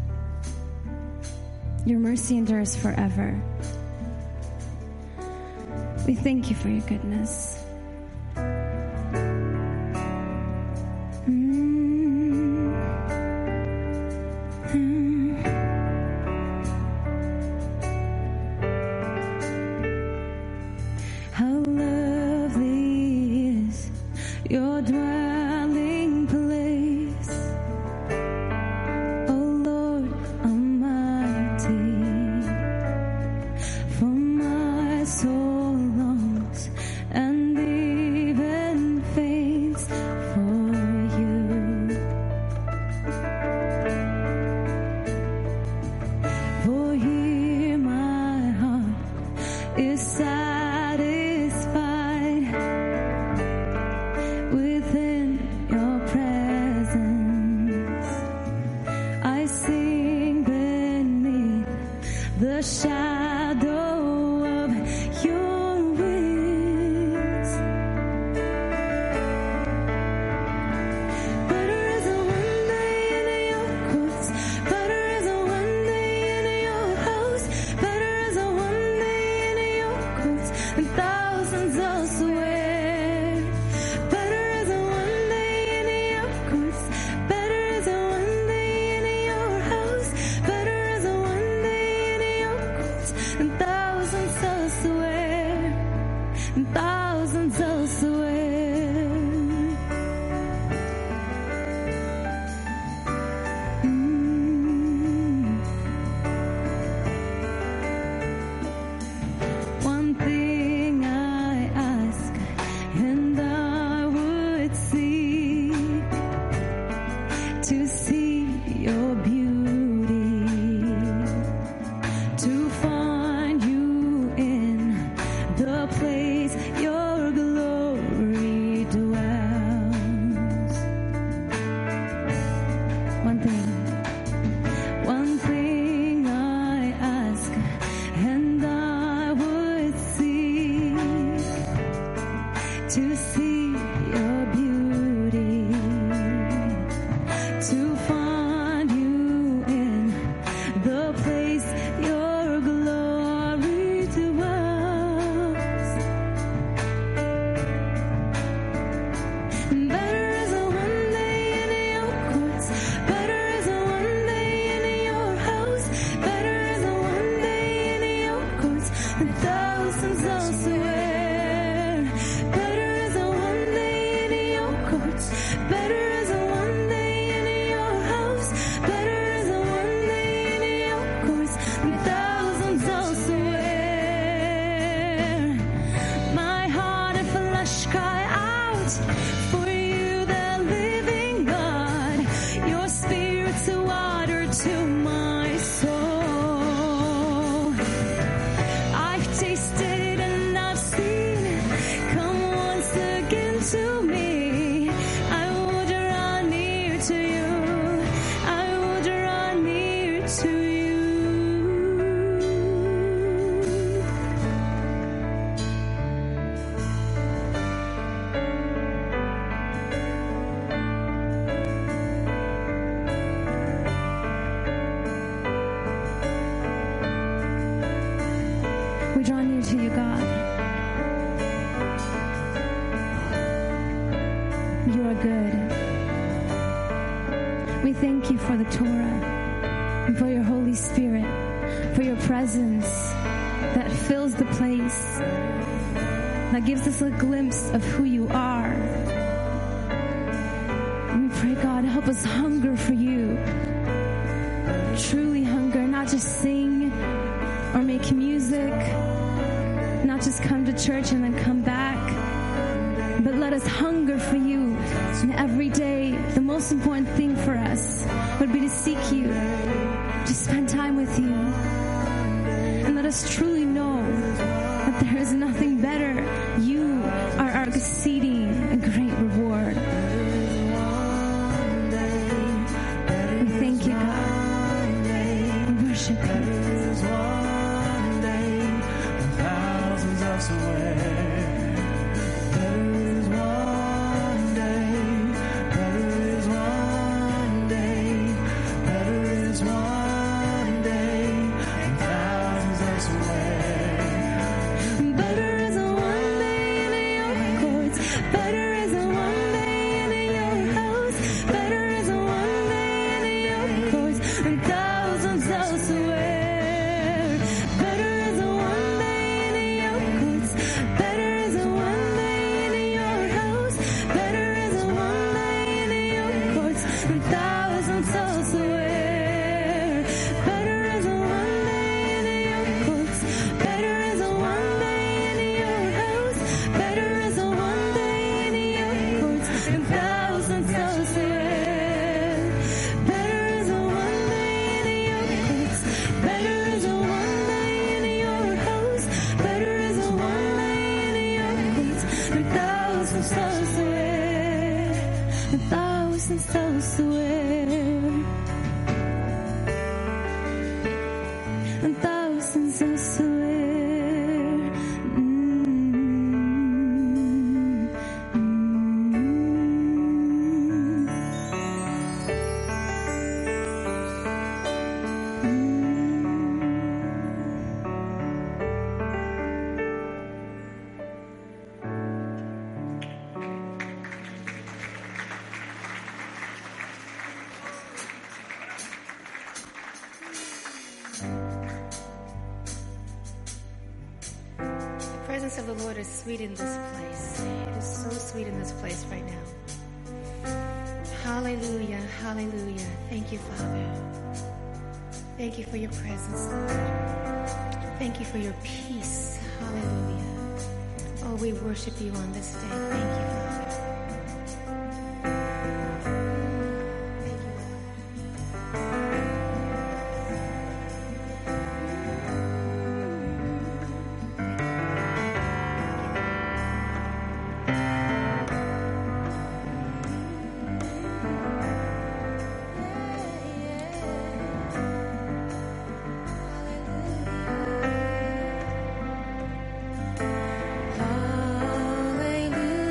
Your mercy endures forever. We thank you for your goodness. How lovely is your dwelling place, O Lord Almighty. For my soul longs and even faints for you. For here my heart is satisfied within your presence. I sing beneath the shadow of your wings. Better is a one day in your courts. Better is a one day in your house. Better is a one day in your courts than thousands elsewhere. Better is a one day in your courts. Better is a one day in your house. Better is a one day in your courts than thousands elsewhere. And thousands elsewhere. One thing I ask to see your beauty, to find you in the place your glory dwells. Better is a one day in your courts, better is a one day in your house, better is a one day in your courts than thousands elsewhere. Better is a one day in your courts, better is a one day in your house, better is a one day in your courts than thousands elsewhere. My heart and flesh cry out for you, the living God. Your spirit's a water to my soul. I've tasted and I've seen. Come once again to me. I will draw near to you. I will draw near to you. We draw near to you, God. You are good. We thank you for the Torah and for your Holy Spirit, for your presence that fills the place, that gives us a glimpse of who you are. And we pray, God, help us hunger for you. Truly hunger, not just sing or make music, not just come to church and then come back, but let us hunger for you. And every day, the most important thing for us would be to seek you, to spend time with you. And let us truly know that there is nothing better. You are our exceeding and great reward. We thank you, God. We worship you. Thousands elsewhere. Better is one day. Better is one day. Better is one day. Thousands elsewhere. Better is a one day in your courts. Better is a one day in your house. Better is a one day in your courts than thousands elsewhere. Better is a one day in your courts. Better is a one day in your house. Better is a one day in your courts than thousands elsewhere. Better is a one day in your courts. Better is a one day in your house. Better is a one day in your courts than thousands elsewhere. Better is a one day in your courts. Better is a one day in your house. Better is a one day in your courts than thousands elsewhere. Than thousands elsewhere. And thousands elsewhere. The presence of the Lord is sweet in this place. It is so sweet in this place right now. Hallelujah, hallelujah. Thank you, Father. Thank you for your presence, Lord. Thank you for your peace. Hallelujah. Oh, we worship you on this day. Thank you, Father. Thank you, Lord. Hallelujah.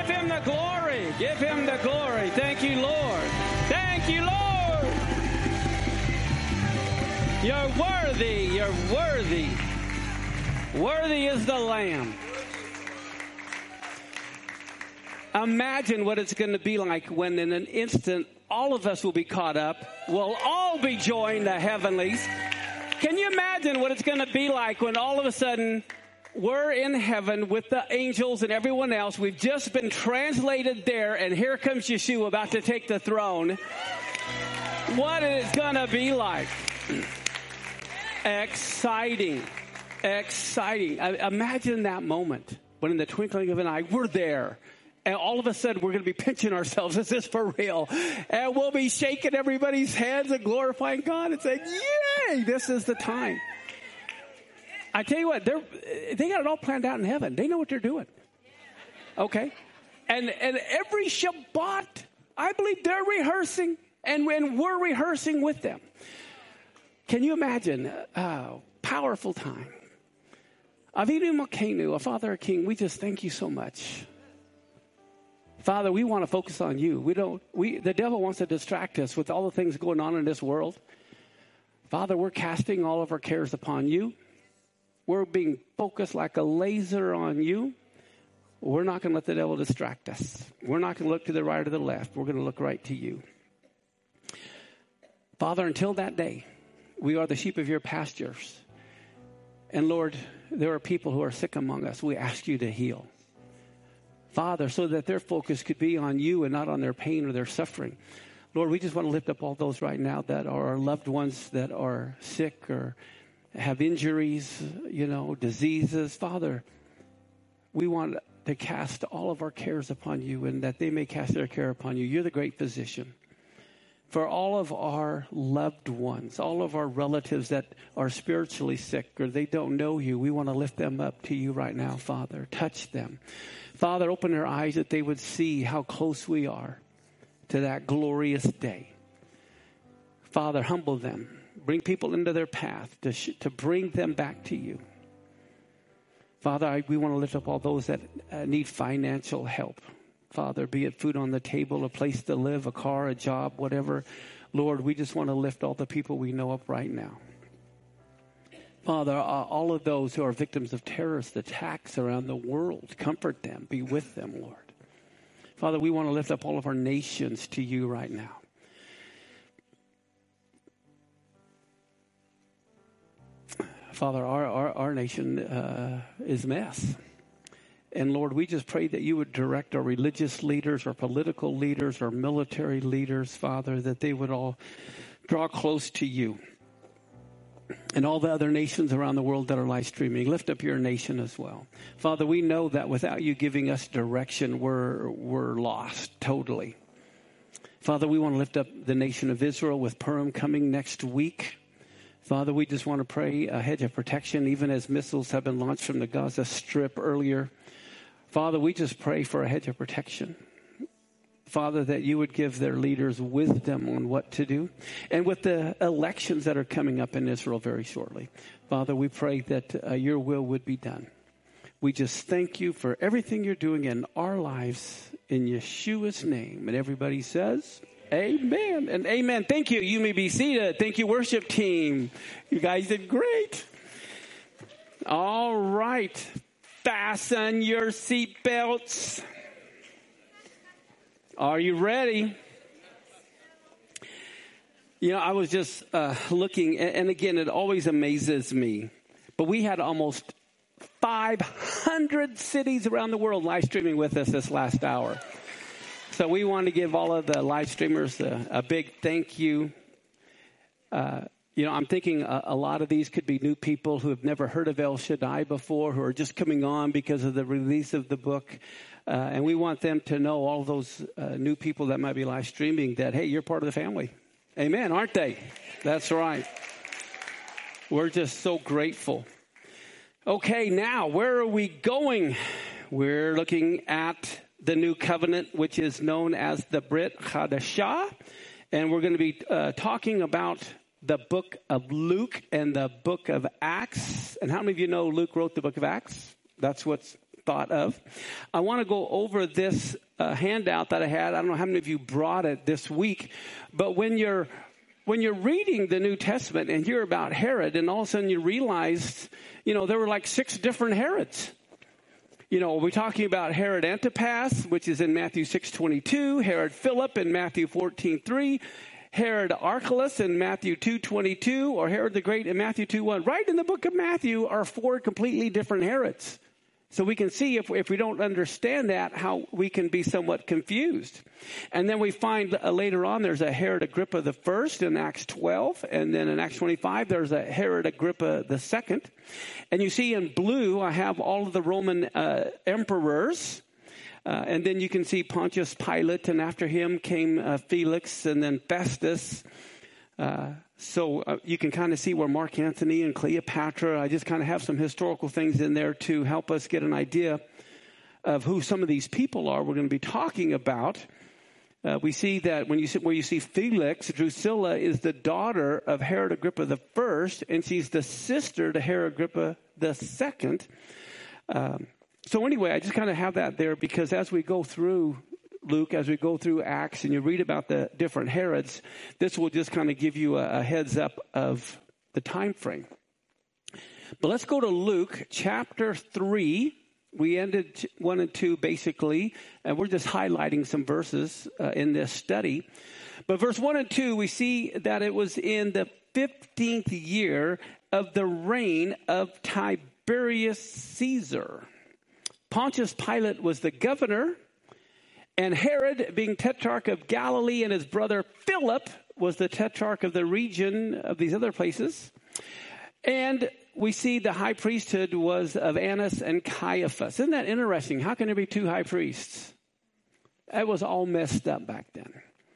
Give him the glory. Give him the glory. Thank you, Lord. Thank you, Lord. You're worthy. You're worthy. Worthy is the Lamb. Imagine what it's going to be like when in an instant all of us will be caught up. We'll all be joined the heavenlies. Can you imagine what it's going to be like when all of a sudden we're in heaven with the angels and everyone else? We've just been translated there, and here comes Yeshua about to take the throne. What is it going to be like? Exciting. Exciting. Imagine that moment when in the twinkling of an eye, we're there. And all of a sudden, we're going to be pinching ourselves. Is this for real? And we'll be shaking everybody's heads and glorifying God and saying, yay, this is the time. I tell you what, they got it all planned out in heaven. They know what they're doing. Okay? And every Shabbat, I believe they're rehearsing. And when we're rehearsing with them. Can you imagine a powerful time? Avinu Malkeinu, a Father, a King, we just thank you so much. Father, we want to focus on you. The devil wants to distract us with all the things going on in this world. Father, we're casting all of our cares upon you. We're being focused like a laser on you. We're not going to let the devil distract us. We're not going to look to the right or the left. We're going to look right to you. Father, until that day, we are the sheep of your pastures. And Lord, there are people who are sick among us. We ask you to heal. Father, so that their focus could be on you and not on their pain or their suffering. Lord, we just want to lift up all those right now that are our loved ones that are sick or have injuries, diseases. Father, we want to cast all of our cares upon you and that they may cast their care upon you. You're the great physician. For all of our loved ones, all of our relatives that are spiritually sick or they don't know you, we want to lift them up to you right now, Father. Touch them. Father, open their eyes that they would see how close we are to that glorious day. Father, humble them. Bring people into their path to bring them back to you. Father, we want to lift up all those that need financial help. Father, be it food on the table, a place to live, a car, a job, whatever. Lord, we just want to lift all the people we know up right now. Father, all of those who are victims of terrorist attacks around the world, comfort them, be with them, Lord. Father, we want to lift up all of our nations to you right now. Father, our nation is a mess. And Lord, we just pray that you would direct our religious leaders, our political leaders, our military leaders, Father, that they would all draw close to you. And all the other nations around the world that are live streaming, lift up your nation as well. Father, we know that without you giving us direction, we're lost totally. Father, we want to lift up the nation of Israel with Purim coming next week. Father, we just want to pray a hedge of protection, even as missiles have been launched from the Gaza Strip earlier. Father, we just pray for a hedge of protection. Father, that you would give their leaders wisdom on what to do. And with the elections that are coming up in Israel very shortly, Father, we pray that your will would be done. We just thank you for everything you're doing in our lives in Yeshua's name. And everybody says, amen and amen. Thank you. You may be seated. Thank you, worship team. You guys did great. All right. Fasten your seatbelts. Are you ready? I was just looking, and again, it always amazes me. But we had almost 500 cities around the world live streaming with us this last hour. So we want to give all of the live streamers a big thank you. I'm thinking a lot of these could be new people who have never heard of El Shaddai before, who are just coming on because of the release of the book. And we want them to know, all those new people that might be live streaming, that, hey, you're part of the family. Amen, aren't they? That's right. We're just so grateful. Okay, now, where are we going? We're looking at the new covenant, which is known as the Brit Chadashah. And we're going to be talking about the book of Luke and the book of Acts. And how many of you know Luke wrote the book of Acts? That's what's thought of. I want to go over this handout that I had. I don't know how many of you brought it this week, but when you're reading the New Testament and hear about Herod, and all of a sudden you realize, there were like 6 different Herods. We're talking about Herod Antipas, which is in Matthew 6:22, Herod Philip in Matthew 14:3, Herod Archelaus in Matthew 2:22, or Herod the Great in Matthew 2:1. Right in the book of Matthew are 4 completely different Herods. So we can see if we don't understand that, how we can be somewhat confused. And then we find later on there's a Herod Agrippa the first in Acts 12. And then in Acts 25, there's a Herod Agrippa the second. And you see in blue, I have all of the Roman emperors. And then you can see Pontius Pilate, and after him came Felix, and then Festus. So you can kind of see where Mark Antony and Cleopatra, I just kind of have some historical things in there to help us get an idea of who some of these people are we're going to be talking about. We see that where you see Felix, Drusilla is the daughter of Herod Agrippa the first, and she's the sister to Herod Agrippa the second. So anyway, I just kind of have that there because as we go through Luke, as we go through Acts and you read about the different Herods, this will just kind of give you a heads up of the time frame. But let's go to Luke chapter 3. We ended 1 and 2 basically, and we're just highlighting some verses in this study. But verse 1 and 2, we see that it was in the 15th year of the reign of Tiberius Caesar. Pontius Pilate was the governor, and Herod, being tetrarch of Galilee, and his brother Philip was the tetrarch of the region of these other places. And we see the high priesthood was of Annas and Caiaphas. Isn't that interesting? How can there be 2 high priests? That was all messed up back then.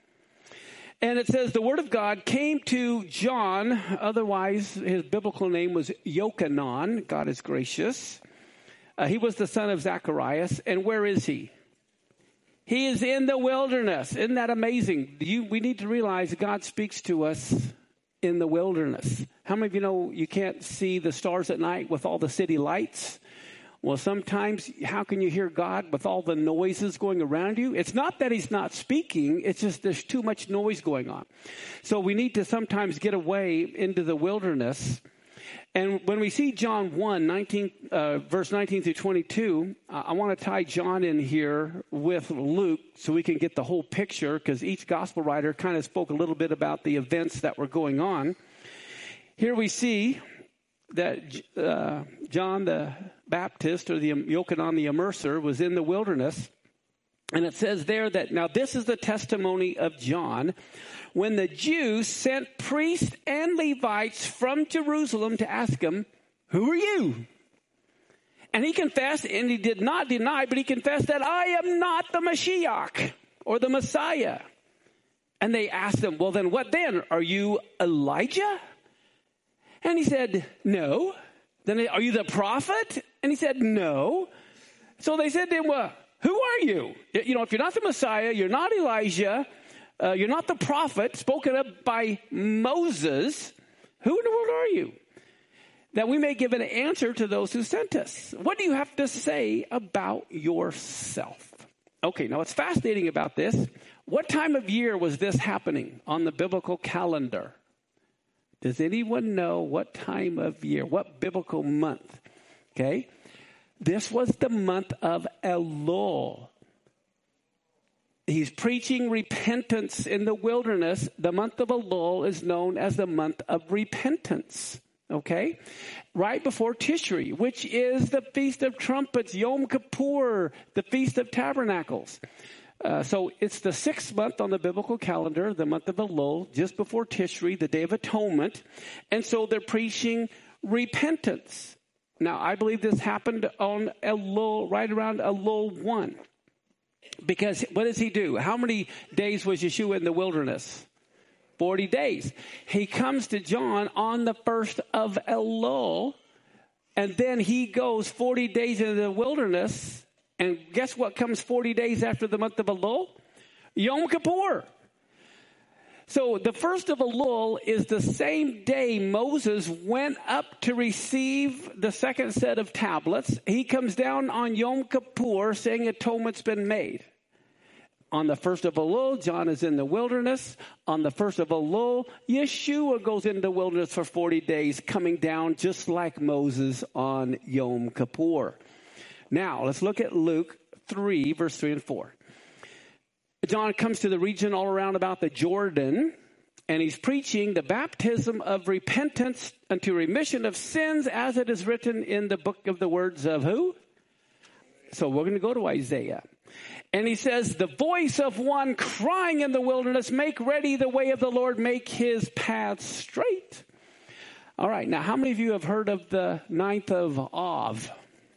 And it says the word of God came to John, otherwise his biblical name was Yochanan. God is gracious. He was the son of Zacharias. And where is he? He is in the wilderness. Isn't that amazing? We need to realize God speaks to us in the wilderness. How many of you know you can't see the stars at night with all the city lights? Well, sometimes how can you hear God with all the noises going around you? It's not that he's not speaking. It's just there's too much noise going on. So we need to sometimes get away into the wilderness. And when we see John 1, verse 19 through 22, I want to tie John in here with Luke so we can get the whole picture, because each gospel writer kind of spoke a little bit about the events that were going on. Here we see that John the Baptist, or the Yochanan the Immerser, was in the wilderness. And it says there that, now this is the testimony of John, when the Jews sent priests and Levites from Jerusalem to ask him, who are you? And he confessed, and he did not deny, but he confessed that I am not the Mashiach, or the Messiah. And they asked him, well then what then? Are you Elijah? And he said, no. Then, are you the prophet? And he said, no. So they said to him, well, who are you? If you're not the Messiah, you're not Elijah, you're not the prophet spoken of by Moses, who in the world are you? That we may give an answer to those who sent us. What do you have to say about yourself? Okay, now what's fascinating about this, what time of year was this happening on the biblical calendar? Does anyone know what time of year, what biblical month? Okay. This was the month of Elul. He's preaching repentance in the wilderness. The month of Elul is known as the month of repentance. Okay? Right before Tishri, which is the Feast of Trumpets, Yom Kippur, the Feast of Tabernacles. So it's the 6th month on the biblical calendar, the month of Elul, just before Tishri, the Day of Atonement. And so they're preaching repentance. Now, I believe this happened on Elul, right around Elul 1. Because what does he do? How many days was Yeshua in the wilderness? 40 days. He comes to John on the 1st of Elul, and then he goes 40 days into the wilderness. And guess what comes 40 days after the month of Elul? Yom Kippur. So the first of Elul is the same day Moses went up to receive the second set of tablets. He comes down on Yom Kippur saying atonement's been made. On the first of Elul, John is in the wilderness. On the first of Elul, Yeshua goes into the wilderness for 40 days, coming down just like Moses on Yom Kippur. Now, let's look at Luke 3, verse 3 and 4. John comes to the region all around about the Jordan, and he's preaching the baptism of repentance unto remission of sins, as it is written in the book of the words of who? So we're going to go to Isaiah. And he says, the voice of one crying in the wilderness, make ready the way of the Lord, make his path straight. All right, now how many of you have heard of the 9th of Av?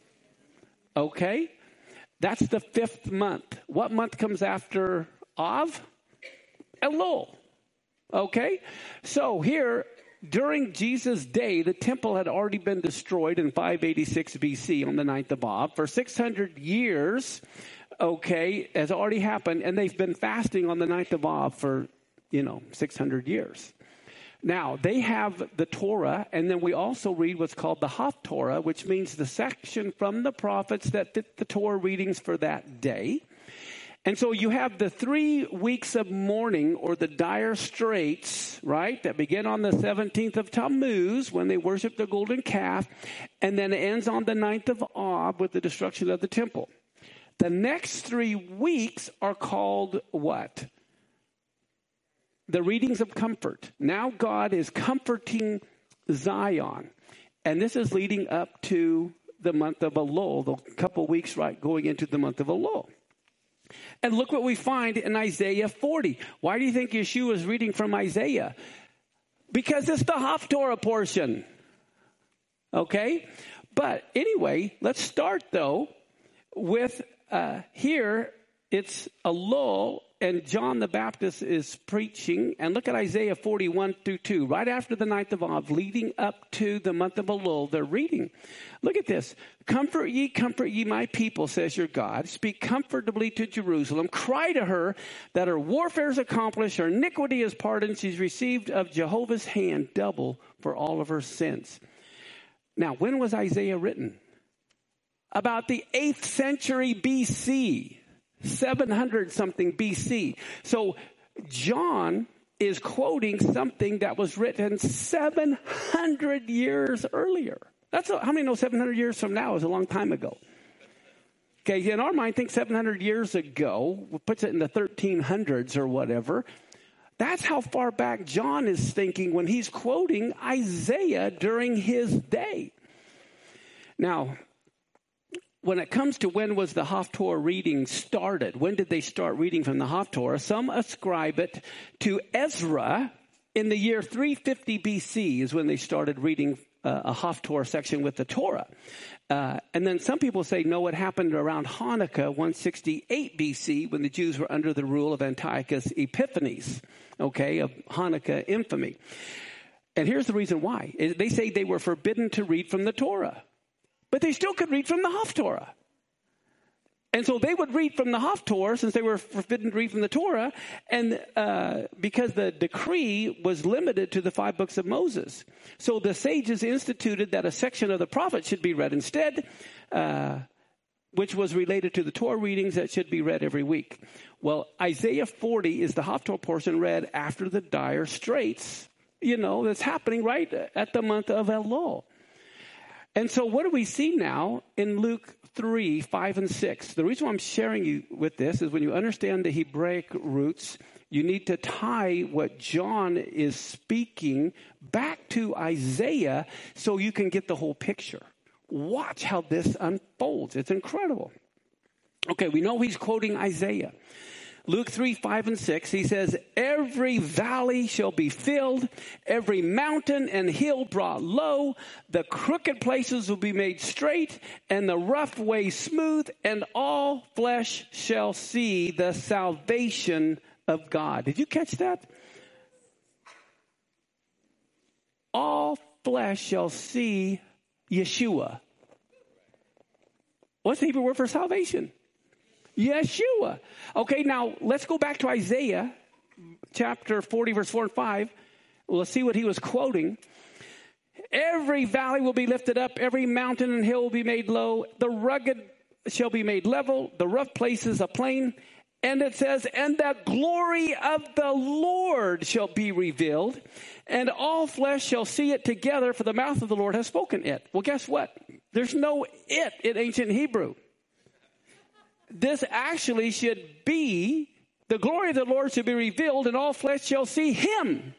Okay. That's the 5th month. What month comes after Av? Elul. Okay? So here, during Jesus' day, the temple had already been destroyed in 586 BC on the 9th of Av. For 600 years, okay, has already happened, and they've been fasting on the 9th of Av for, 600 years. Now, they have the Torah, and then we also read what's called the Haftorah, which means the section from the prophets that fit the Torah readings for that day. And so you have the 3 weeks of mourning, or the dire straits, right, that begin on the 17th of Tammuz when they worship the golden calf, and then it ends on the 9th of Av with the destruction of the temple. The next 3 weeks are called what? The readings of comfort. Now God is comforting Zion. And this is leading up to the month of Elul, the couple weeks right going into the month of Elul. And look what we find in Isaiah 40. Why do you think Yeshua is reading from Isaiah? Because it's the Haftorah portion. Okay? But anyway, let's start though with here it's Elul. And John the Baptist is preaching. And look at Isaiah 41 through 2. Right after the 9th of Av, leading up to the month of Elul, they're reading. Look at this. Comfort ye my people, says your God. Speak comfortably to Jerusalem. Cry to her that her warfare is accomplished. Her iniquity is pardoned. She's received of Jehovah's hand double for all of her sins. Now, when was Isaiah written? About the 8th century BC. 700 something BC. So John is quoting something that was written 700 years earlier. How many know 700 years from now is a long time ago? Okay, in our mind, think 700 years ago, puts it in the 1300s or whatever. That's how far back John is thinking when he's quoting Isaiah during his day. Now, when it comes to when was the Haftorah reading started, when did they start reading from the Haftorah? Some ascribe it to Ezra in the year 350 BC is when they started reading a Haftorah section with the Torah. And then some people say, no, it happened around Hanukkah, 168 BC, when the Jews were under the rule of Antiochus Epiphanes, okay, of Hanukkah infamy. And here's the reason why. They say they were forbidden to read from the Torah. But they still could read from the Haftorah. And so they would read from the Haftorah since they were forbidden to read from the Torah. And because the decree was limited to the 5 books of Moses. So the sages instituted that a section of the prophet should be read instead, which was related to the Torah readings that should be read every week. Well, Isaiah 40 is the Haftorah portion read after the dire straits, that's happening right at the month of Elul. And so what do we see now in Luke 3, 5, and 6? The reason why I'm sharing you with this is when you understand the Hebraic roots, you need to tie what John is speaking back to Isaiah so you can get the whole picture. Watch how this unfolds. It's incredible. Okay, we know he's quoting Isaiah. Luke 3, 5, and 6, he says, every valley shall be filled, every mountain and hill brought low, the crooked places will be made straight, and the rough way smooth, and all flesh shall see the salvation of God. Did you catch that? All flesh shall see Yeshua. What's the Hebrew word for salvation? Yeshua. Okay, now let's go back to Isaiah chapter 40, verse 4 and 5, we'll see what he was quoting. Every valley will be lifted up, every mountain and hill will be made low, the rugged shall be made level, the rough places a plain. And it says, and the glory of the Lord shall be revealed, and all flesh shall see it together, for the mouth of the Lord has spoken it. Well, guess what? There's no it in ancient Hebrew. This actually should be, the glory of the Lord should be revealed, and all flesh shall see him.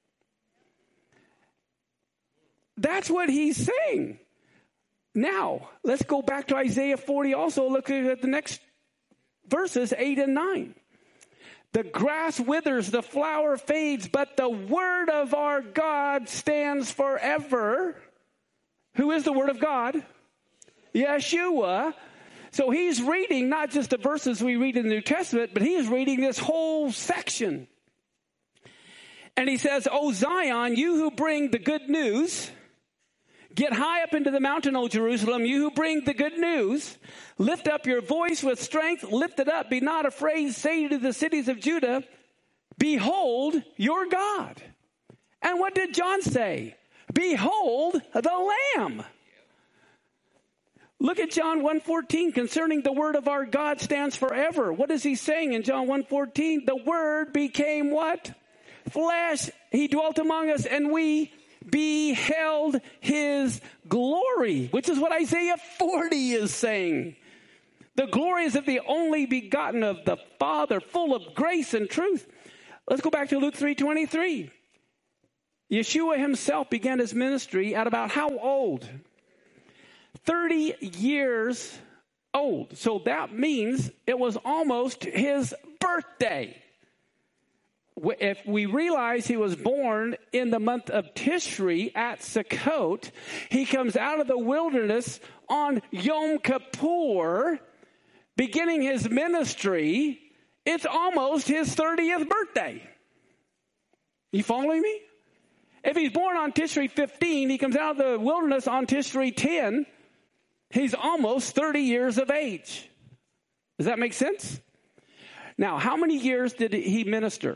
That's what he's saying. Now, let's go back to Isaiah 40 also. Look at the next verses 8 and 9. The grass withers, the flower fades, but the word of our God stands forever. Who is the word of God? Yeshua. So he's reading not just the verses we read in the New Testament, but he's reading this whole section. And he says, O Zion, you who bring the good news, get high up into the mountain, O Jerusalem, you who bring the good news. Lift up your voice with strength. Lift it up. Be not afraid. Say to the cities of Judah, behold your God. And what did John say? Behold the Lamb. Look at John 1:14. Concerning the word of our God stands forever. What is he saying in John 1:14? The word became what? Flesh. He dwelt among us, and we beheld his glory, which is what Isaiah 40 is saying. The glory is of the only begotten of the Father, full of grace and truth. Let's go back to Luke 3:23. Yeshua himself began his ministry at about how old? 30 years old. So that means it was almost his birthday. If we realize he was born in the month of Tishri at Sukkot, he comes out of the wilderness on Yom Kippur, beginning his ministry. It's almost his 30th birthday. You following me? If he's born on Tishri 15, he comes out of the wilderness on Tishri 10, he's almost 30 years of age. Does that make sense? Now, how many years did he minister?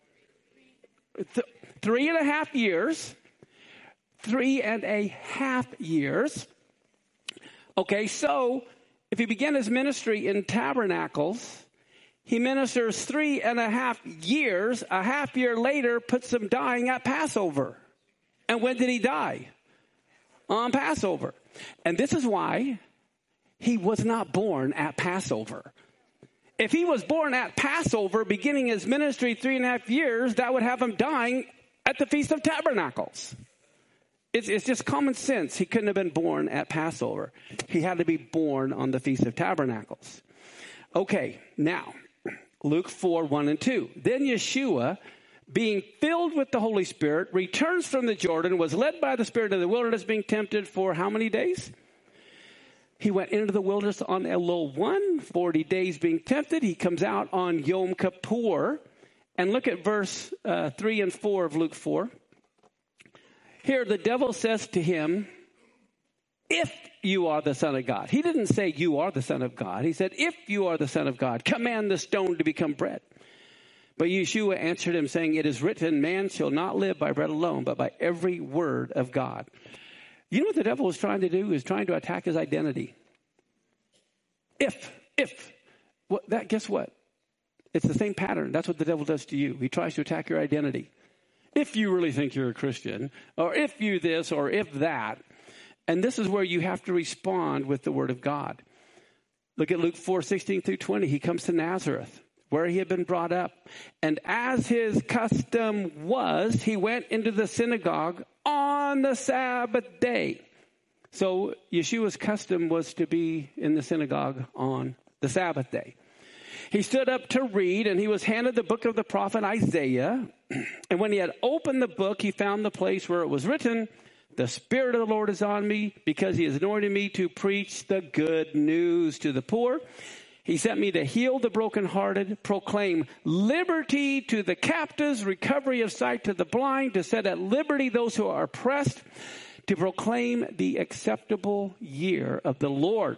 3.5 years. 3.5 years. Okay, so if he began his ministry in tabernacles, he ministers 3.5 years. A half year later, puts him dying at Passover. And when did he die? On Passover. And this is why he was not born at Passover. If he was born at Passover, beginning his ministry 3.5 years, that would have him dying at the Feast of Tabernacles. It's just common sense. He couldn't have been born at Passover. He had to be born on the Feast of Tabernacles. Okay, now, Luke 4:1 and 2. Then Yeshua, being filled with the Holy Spirit, returns from the Jordan, was led by the Spirit in the wilderness, being tempted for how many days? He went into the wilderness on Elul 1, 40 days being tempted. He comes out on Yom Kippur. And look at verse 3 and 4 of Luke 4. Here the devil says to him, if you are the Son of God. He didn't say you are the Son of God. He said, if you are the Son of God, command the stone to become bread. But Yeshua answered him, saying, it is written, man shall not live by bread alone, but by every word of God. You know what the devil was trying to do? He was trying to attack his identity. Guess what? It's the same pattern. That's what the devil does to you. He tries to attack your identity. If you really think you're a Christian, or if you this, or if that. And this is where you have to respond with the word of God. Look at Luke 4:16 through 20. He comes to Nazareth, where he had been brought up. And as his custom was, he went into the synagogue on the Sabbath day. So Yeshua's custom was to be in the synagogue on the Sabbath day. He stood up to read, and he was handed the book of the prophet Isaiah. And when he had opened the book, he found the place where it was written, the Spirit of the Lord is on me, because he has anointed me to preach the good news to the poor. He sent me to heal the brokenhearted, proclaim liberty to the captives, recovery of sight to the blind, to set at liberty those who are oppressed, to proclaim the acceptable year of the Lord.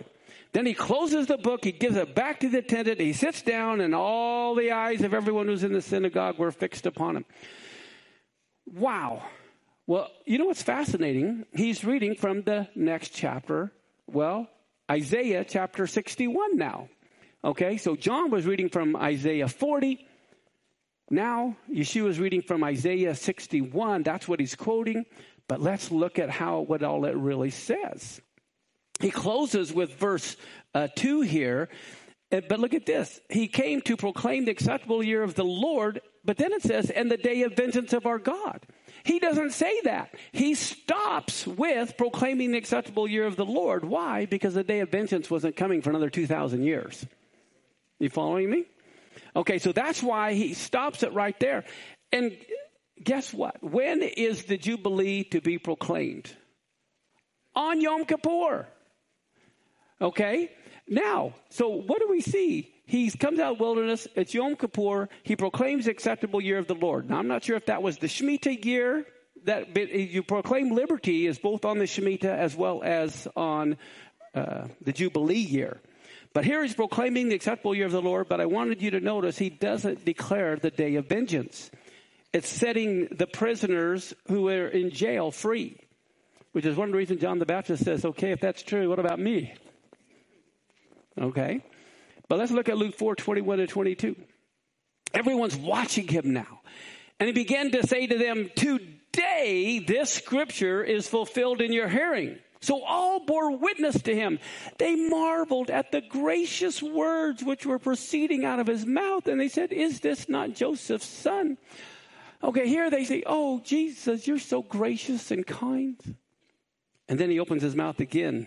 Then he closes the book. He gives it back to the attendant. He sits down, and all the eyes of everyone who's in the synagogue were fixed upon him. Wow. Well, you know what's fascinating? He's reading from the next chapter. Well, Isaiah chapter 61 now. Okay, so John was reading from Isaiah 40. Now, Yeshua is reading from Isaiah 61. That's what he's quoting. But let's look at what all it really says. He closes with verse 2 here. But look at this. He came to proclaim the acceptable year of the Lord. But then it says, and the day of vengeance of our God. He doesn't say that. He stops with proclaiming the acceptable year of the Lord. Why? Because the day of vengeance wasn't coming for another 2,000 years. You following me? Okay, so that's why he stops it right there. And guess what? When is the Jubilee to be proclaimed? On Yom Kippur. Okay? Now, so what do we see? He comes out of the wilderness. It's Yom Kippur. He proclaims the acceptable year of the Lord. Now, I'm not sure if that was the Shemitah year. That you proclaim liberty is both on the Shemitah as well as on the Jubilee year. But here he's proclaiming the acceptable year of the Lord. But I wanted you to notice he doesn't declare the day of vengeance. It's setting the prisoners who are in jail free, which is one of the reasons John the Baptist says, okay, if that's true, what about me? Okay. But let's look at Luke 4:21-22. Everyone's watching him now. And he began to say to them, today this scripture is fulfilled in your hearing. So all bore witness to him. They marveled at the gracious words which were proceeding out of his mouth. And they said, is this not Joseph's son? Okay, here they say, oh, Jesus, you're so gracious and kind. And then he opens his mouth again.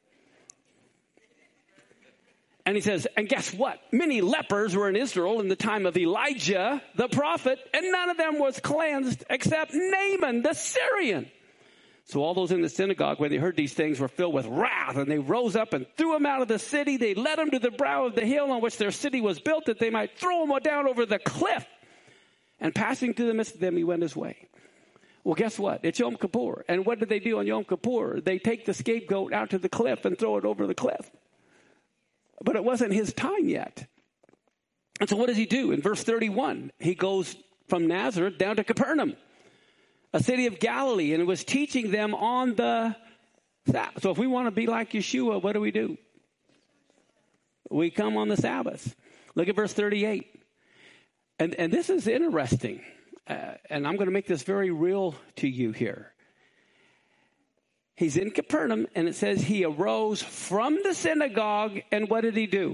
And he says, and guess what? Many lepers were in Israel in the time of Elijah, the prophet, and none of them was cleansed except Naaman, the Syrian. So all those in the synagogue, when they heard these things, were filled with wrath, and they rose up and threw him out of the city. They led him to the brow of the hill on which their city was built, that they might throw him down over the cliff. And passing through the midst of them, he went his way. Well, guess what? It's Yom Kippur. And what did they do on Yom Kippur? They take the scapegoat out to the cliff and throw it over the cliff. But it wasn't his time yet. And so what does he do? In verse 31, he goes from Nazareth down to Capernaum, a city of Galilee, and was teaching them on the Sabbath. So if we want to be like Yeshua, what do? We come on the Sabbath. Look at verse 38. And this is interesting. And I'm going to make this very real to you here. He's in Capernaum, and it says he arose from the synagogue, and what did he do?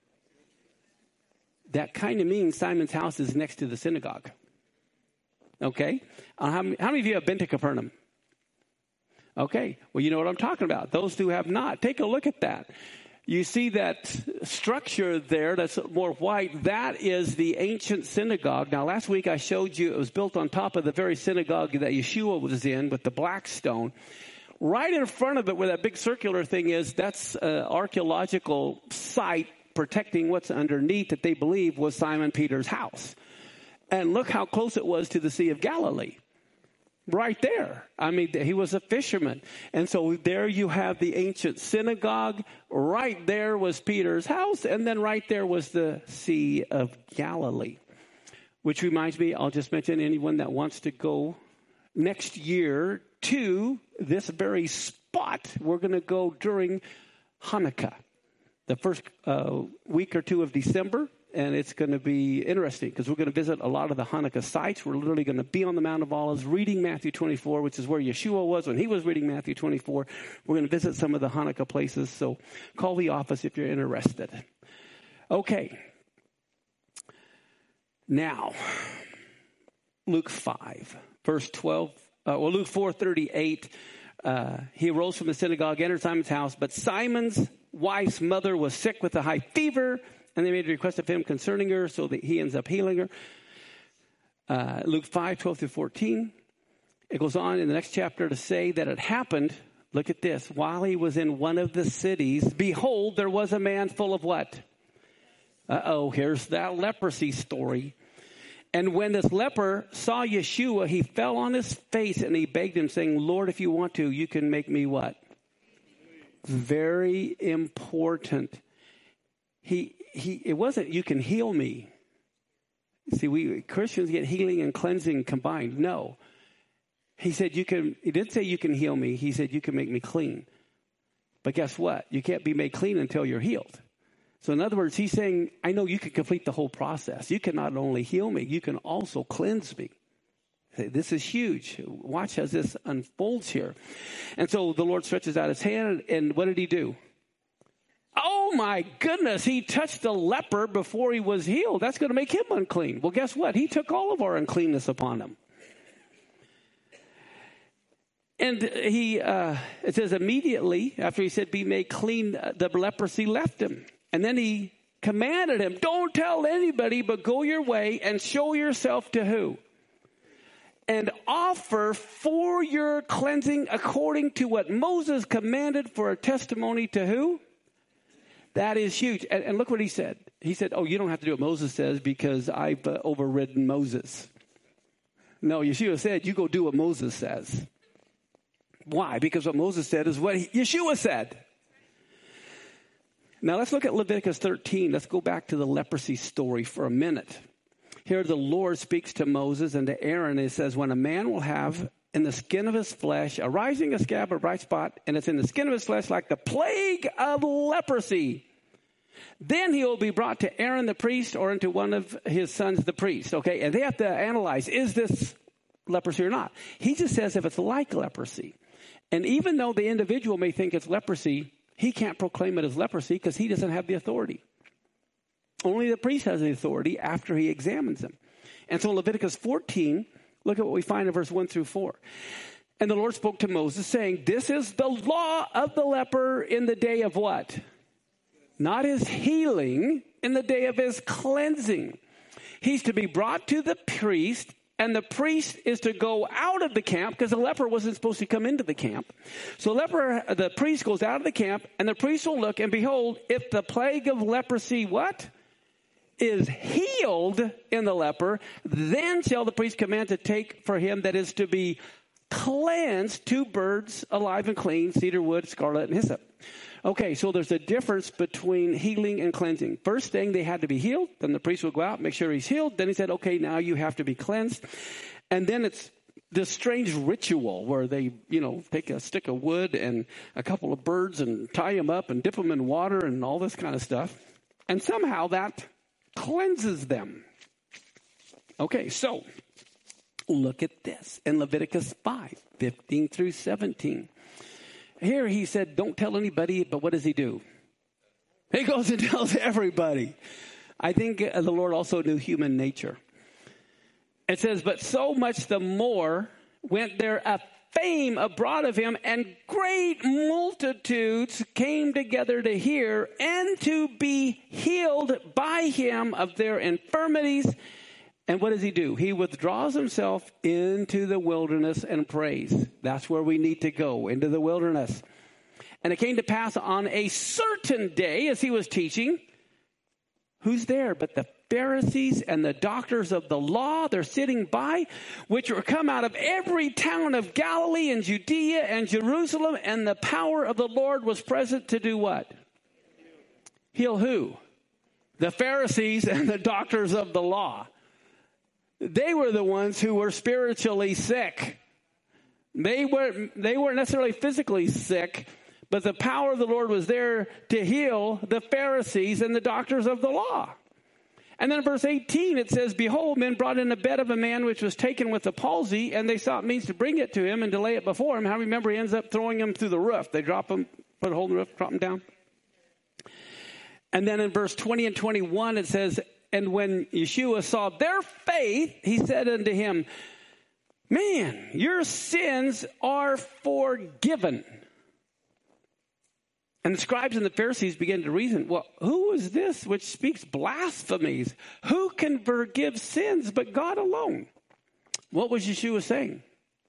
That kind of means Simon's house is next to the synagogue. Okay? How many of you have been to Capernaum? Okay. Well, you know what I'm talking about. Those who have not, take a look at that. You see that structure there that's more white. That is the ancient synagogue. Now, last week I showed you it was built on top of the very synagogue that Yeshua was in with the black stone. Right in front of it where that big circular thing is, that's an archaeological site protecting what's underneath that they believe was Simon Peter's house. And look how close it was to the Sea of Galilee. Right there. I mean, he was a fisherman. And so there you have the ancient synagogue. Right there was Peter's house. And then right there was the Sea of Galilee. Which reminds me, I'll just mention anyone that wants to go next year to this very spot. We're going to go during Hanukkah, the first week or two of December. And it's going to be interesting because we're going to visit a lot of the Hanukkah sites. We're literally going to be on the Mount of Olives reading Matthew 24, which is where Yeshua was when he was reading Matthew 24. We're going to visit some of the Hanukkah places. So call the office if you're interested. Okay. Now, Luke 5, verse 12. Luke 4:38. He arose from the synagogue, entered Simon's house, but Simon's wife's mother was sick with a high fever. And they made a request of him concerning her so that he ends up healing her. Luke 5:12-14. It goes on in the next chapter to say that it happened, look at this, while he was in one of the cities, behold, there was a man full of what? Here's that leprosy story. And when this leper saw Yeshua, he fell on his face and he begged him saying, Lord, if you want to, you can make me what? Very important. It wasn't, you can heal me. See, we Christians get healing and cleansing combined. No. He didn't say you can heal me. He said you can make me clean. But guess what? You can't be made clean until you're healed. So in other words, he's saying, I know you can complete the whole process. You can not only heal me, you can also cleanse me. This is huge. Watch as this unfolds here. And so the Lord stretches out his hand, and what did he do? Oh my goodness, he touched the leper before he was healed. That's going to make him unclean. Well, guess what? He took all of our uncleanness upon him. And it says immediately after he said, be made clean, the leprosy left him. And then he commanded him, don't tell anybody, but go your way and show yourself to who? And offer for your cleansing according to what Moses commanded for a testimony to who? That is huge. And look what he said. He said, oh, you don't have to do what Moses says because I've overridden Moses. No, Yeshua said, you go do what Moses says. Why? Because what Moses said is what Yeshua said. Now let's look at Leviticus 13. Let's go back to the leprosy story for a minute. Here the Lord speaks to Moses and to Aaron. And it says, when a man will have in the skin of his flesh a rising, a scab, a bright spot, and it's in the skin of his flesh like the plague of leprosy, then he will be brought to Aaron the priest or into one of his sons the priest. Okay, and they have to analyze, is this leprosy or not? He just says if it's like leprosy. And even though the individual may think it's leprosy, he can't proclaim it as leprosy because he doesn't have the authority. Only the priest has the authority after he examines him. And so Leviticus 14, look at what we find in verse 1 through 4. And the Lord spoke to Moses saying, this is the law of the leper in the day of what? Not his healing, in the day of his cleansing. He's to be brought to the priest, and the priest is to go out of the camp because the leper wasn't supposed to come into the camp. So the priest goes out of the camp, and the priest will look, and behold, if the plague of leprosy, what? Is healed in the leper, then shall the priest command to take for him that is to be cleansed 2 birds alive and clean, cedar wood, scarlet, and hyssop. Okay, so there's a difference between healing and cleansing. First thing, they had to be healed. Then the priest would go out, make sure he's healed. Then he said, okay, now you have to be cleansed. And then it's this strange ritual where they, take a stick of wood and a couple of birds and tie them up and dip them in water and all this kind of stuff. And somehow that cleanses them. Okay, so look at this in Leviticus 5, 15 through 17. Here he said, don't tell anybody, but what does he do? He goes and tells everybody. I think the Lord also knew human nature. It says, but so much the more went there a fame abroad of him, and great multitudes came together to hear and to be healed by him of their infirmities. And what does he do? He withdraws himself into the wilderness and prays. That's where we need to go, into the wilderness. And it came to pass on a certain day as he was teaching, who's there but the Pharisees and the doctors of the law? They're sitting by, which were come out of every town of Galilee and Judea and Jerusalem, and the power of the Lord was present to do what? Heal who? The Pharisees and the doctors of the law. They were the ones who were spiritually sick. They weren't necessarily physically sick, but the power of the Lord was there to heal the Pharisees and the doctors of the law. And then in verse 18, it says, behold, men brought in a bed of a man which was taken with a palsy, and they sought means to bring it to him and to lay it before him. How remember, he ends up throwing him through the roof. They drop him, put a hole in the roof, drop him down. And then in verse 20 and 21, it says, and when Yeshua saw their faith, he said unto him, man, your sins are forgiven. And the scribes and the Pharisees began to reason, well, who is this which speaks blasphemies? Who can forgive sins but God alone? What was Yeshua saying?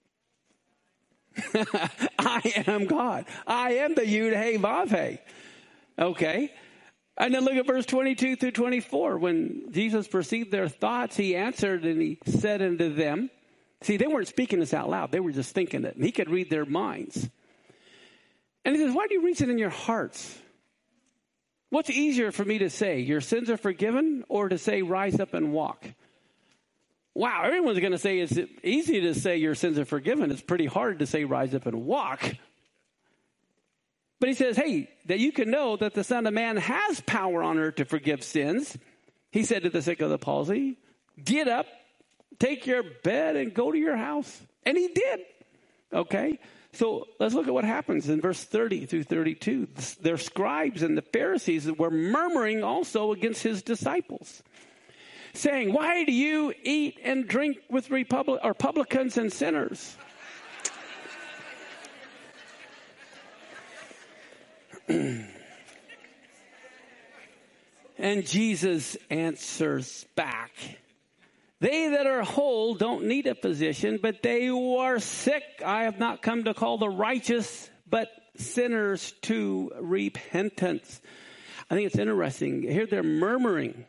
I am God. I am the Yud Hey Vav Hey. Okay. And then look at verse 22 through 24. When Jesus perceived their thoughts, he answered and he said unto them, see, they weren't speaking this out loud. They were just thinking it. And he could read their minds. And he says, why do you reason in your hearts? What's easier for me to say, your sins are forgiven, or to say, rise up and walk? Wow, everyone's going to say it's easy to say your sins are forgiven. It's pretty hard to say, rise up and walk. But he says, hey, that you can know that the Son of Man has power on earth to forgive sins. He said to the sick of the palsy, get up, take your bed, and go to your house. And he did. Okay? So let's look at what happens in verse 30 through 32. Their scribes and the Pharisees were murmuring also against his disciples, saying, why do you eat and drink with publicans and sinners? And Jesus answers back, they that are whole don't need a physician, but they who are sick. I have not come to call the righteous, but sinners to repentance. I think it's interesting. Here they're murmuring.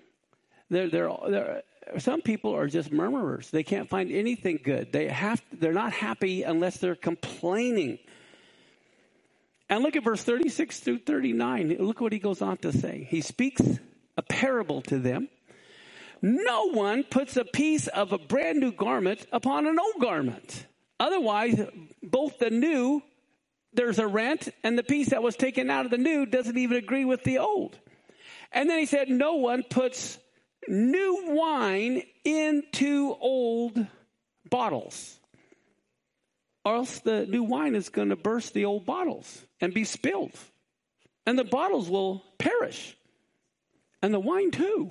Some people are just murmurers. They can't find anything good. They're not happy unless they're complaining. And look at verse 36 through 39. Look what he goes on to say. He speaks a parable to them. No one puts a piece of a brand new garment upon an old garment. Otherwise, both the new, there's a rent, and the piece that was taken out of the new doesn't even agree with the old. And then he said, no one puts new wine into old bottles, or else the new wine is going to burst the old bottles and be spilled. And the bottles will perish. And the wine too.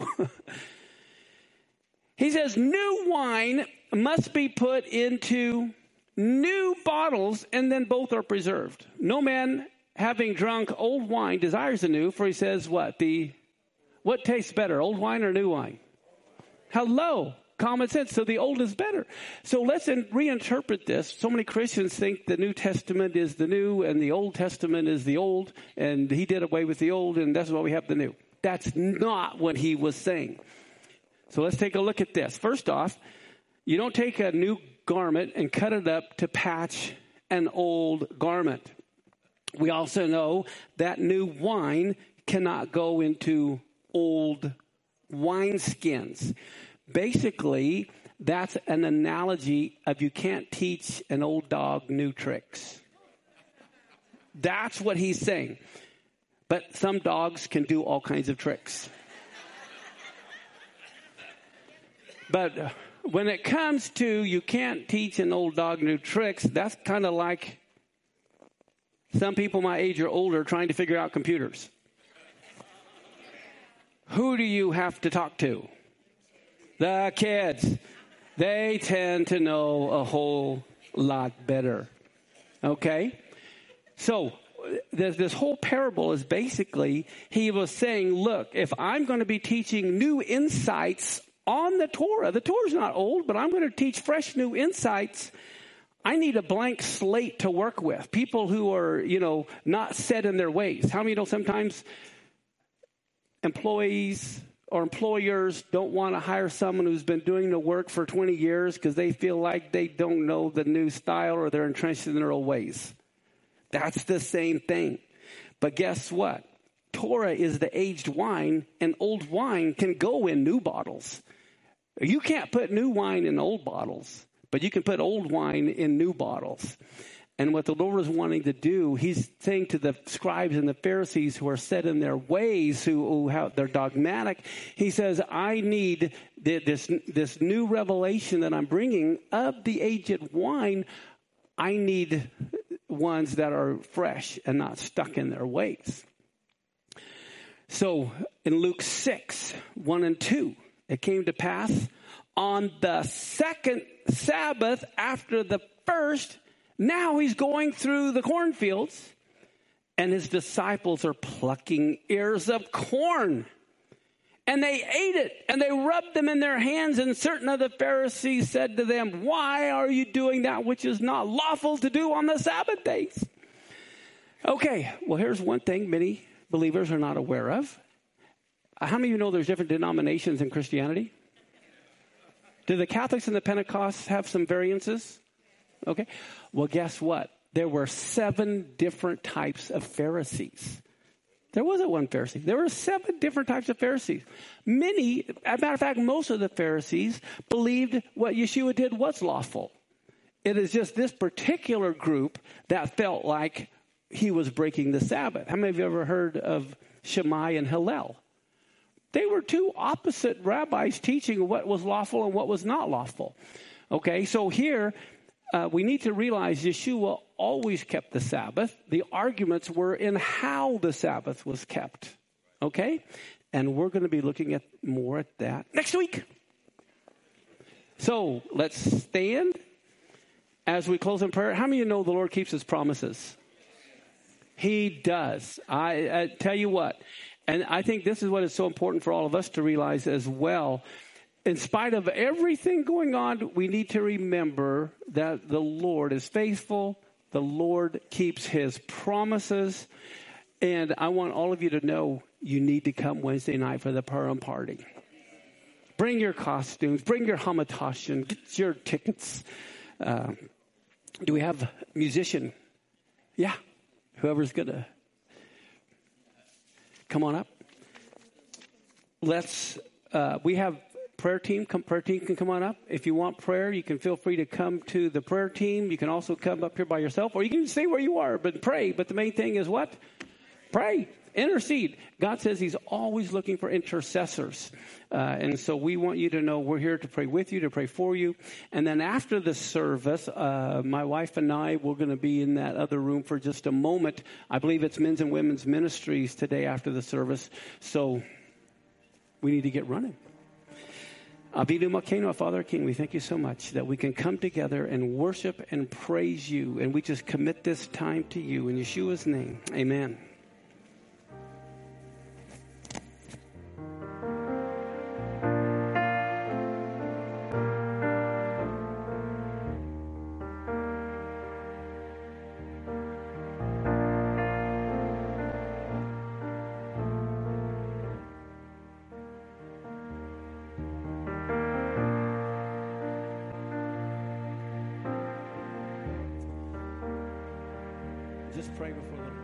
He says, new wine must be put into new bottles, and then both are preserved. No man having drunk old wine desires the new, for he says, what tastes better, old wine or new wine? Hello, common sense. So the old is better. So let's reinterpret this. So many Christians think the New Testament is the new and the Old Testament is the old, and he did away with the old, and that's why we have the new. That's not what he was saying. So let's take a look at this. First off, you don't take a new garment and cut it up to patch an old garment. We also know that new wine cannot go into old wineskins. Basically, that's an analogy of you can't teach an old dog new tricks. That's what he's saying. But some dogs can do all kinds of tricks. But when it comes to you can't teach an old dog new tricks, that's kind of like some people my age or older trying to figure out computers. Who do you have to talk to? The kids. They tend to know a whole lot better. Okay? So this whole parable is basically, he was saying, look, if I'm going to be teaching new insights on the Torah's not old, but I'm going to teach fresh new insights. I need a blank slate to work with. People who are, not set in their ways. How many know sometimes employees or employers don't want to hire someone who's been doing the work for 20 years because they feel like they don't know the new style or they're entrenched in their old ways. That's the same thing. But guess what? Torah is the aged wine, and old wine can go in new bottles. You can't put new wine in old bottles, but you can put old wine in new bottles. And what the Lord is wanting to do, he's saying to the scribes and the Pharisees who are set in their ways, they're dogmatic, he says, I need this new revelation that I'm bringing of the aged wine. I need ones that are fresh and not stuck in their ways. So in Luke 6, 1 and 2, it came to pass on the second Sabbath after the first. Now he's going through the cornfields, and his disciples are plucking ears of corn. And they ate it, and they rubbed them in their hands. And certain of the Pharisees said to them, why are you doing that which is not lawful to do on the Sabbath days? Okay, well, here's one thing many believers are not aware of. How many of you know there's different denominations in Christianity? Do the Catholics and the Pentecosts have some variances? Okay. Well, guess what? there were 7 different types of Pharisees. There wasn't one Pharisee. There were 7 different types of Pharisees. Many, as a matter of fact, most of the Pharisees believed what Yeshua did was lawful. It is just this particular group that felt like he was breaking the Sabbath. How many of you ever heard of Shammai and Hillel? They were 2 opposite rabbis teaching what was lawful and what was not lawful. Okay, so here we need to realize Yeshua always kept the Sabbath. The arguments were in how the Sabbath was kept. Okay, and we're going to be looking at more at that next week. So let's stand as we close in prayer. How many of you know the Lord keeps his promises? He does. I tell you what, and I think this is what is so important for all of us to realize as well. In spite of everything going on, we need to remember that the Lord is faithful. The Lord keeps his promises. And I want all of you to know you need to come Wednesday night for the Purim party. Bring your costumes. Bring your Hamantaschen. Get your tickets. Do we have a musician? Yeah. Whoever's going to come on up. We have prayer team can come on up. If you want prayer, you can feel free to come to the prayer team. You can also come up here by yourself, or you can stay where you are, but pray. But the main thing is what? Pray. Intercede. God says he's always looking for intercessors. And so we want you to know we're here to pray with you, to pray for you. And then after the service, my wife and I, we're going to be in that other room for just a moment. I believe it's men's and women's ministries today after the service. So we need to get running. Avinu Malkeinu, our Father King, we thank you so much that we can come together and worship and praise you. And we just commit this time to you in Yeshua's name. Amen. Just pray before the Lord.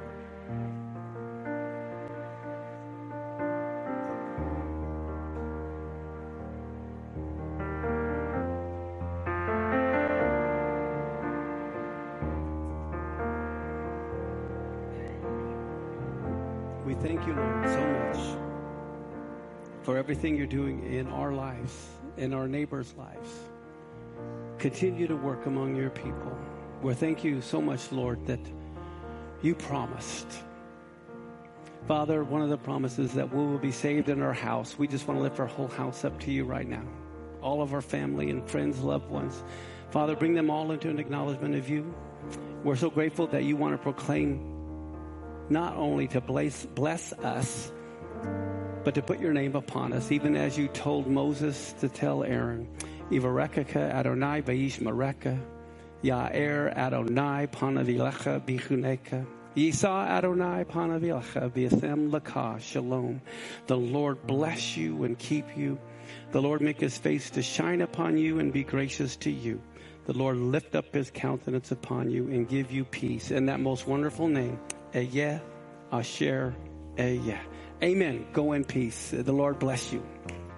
We thank you, Lord, so much for everything you're doing in our lives, in our neighbors' lives. Continue to work among your people. We thank you so much, Lord, that you promised. Father, one of the promises that we will be saved in our house. We just want to lift our whole house up to you right now. All of our family and friends, loved ones. Father, bring them all into an acknowledgement of you. We're so grateful that you want to proclaim not only to bless us, but to put your name upon us, even as you told Moses to tell Aaron, Yivarekeka Adonai vayishmereka, Ya'er Adonai panavilecha bichuneka, Yisa Adonai panavilecha v'yasem laka shalom. The Lord bless you and keep you. The Lord make his face to shine upon you and be gracious to you. The Lord lift up his countenance upon you and give you peace. In that most wonderful name, Eyeh Asher Eyeh. Amen. Go in peace. The Lord bless you.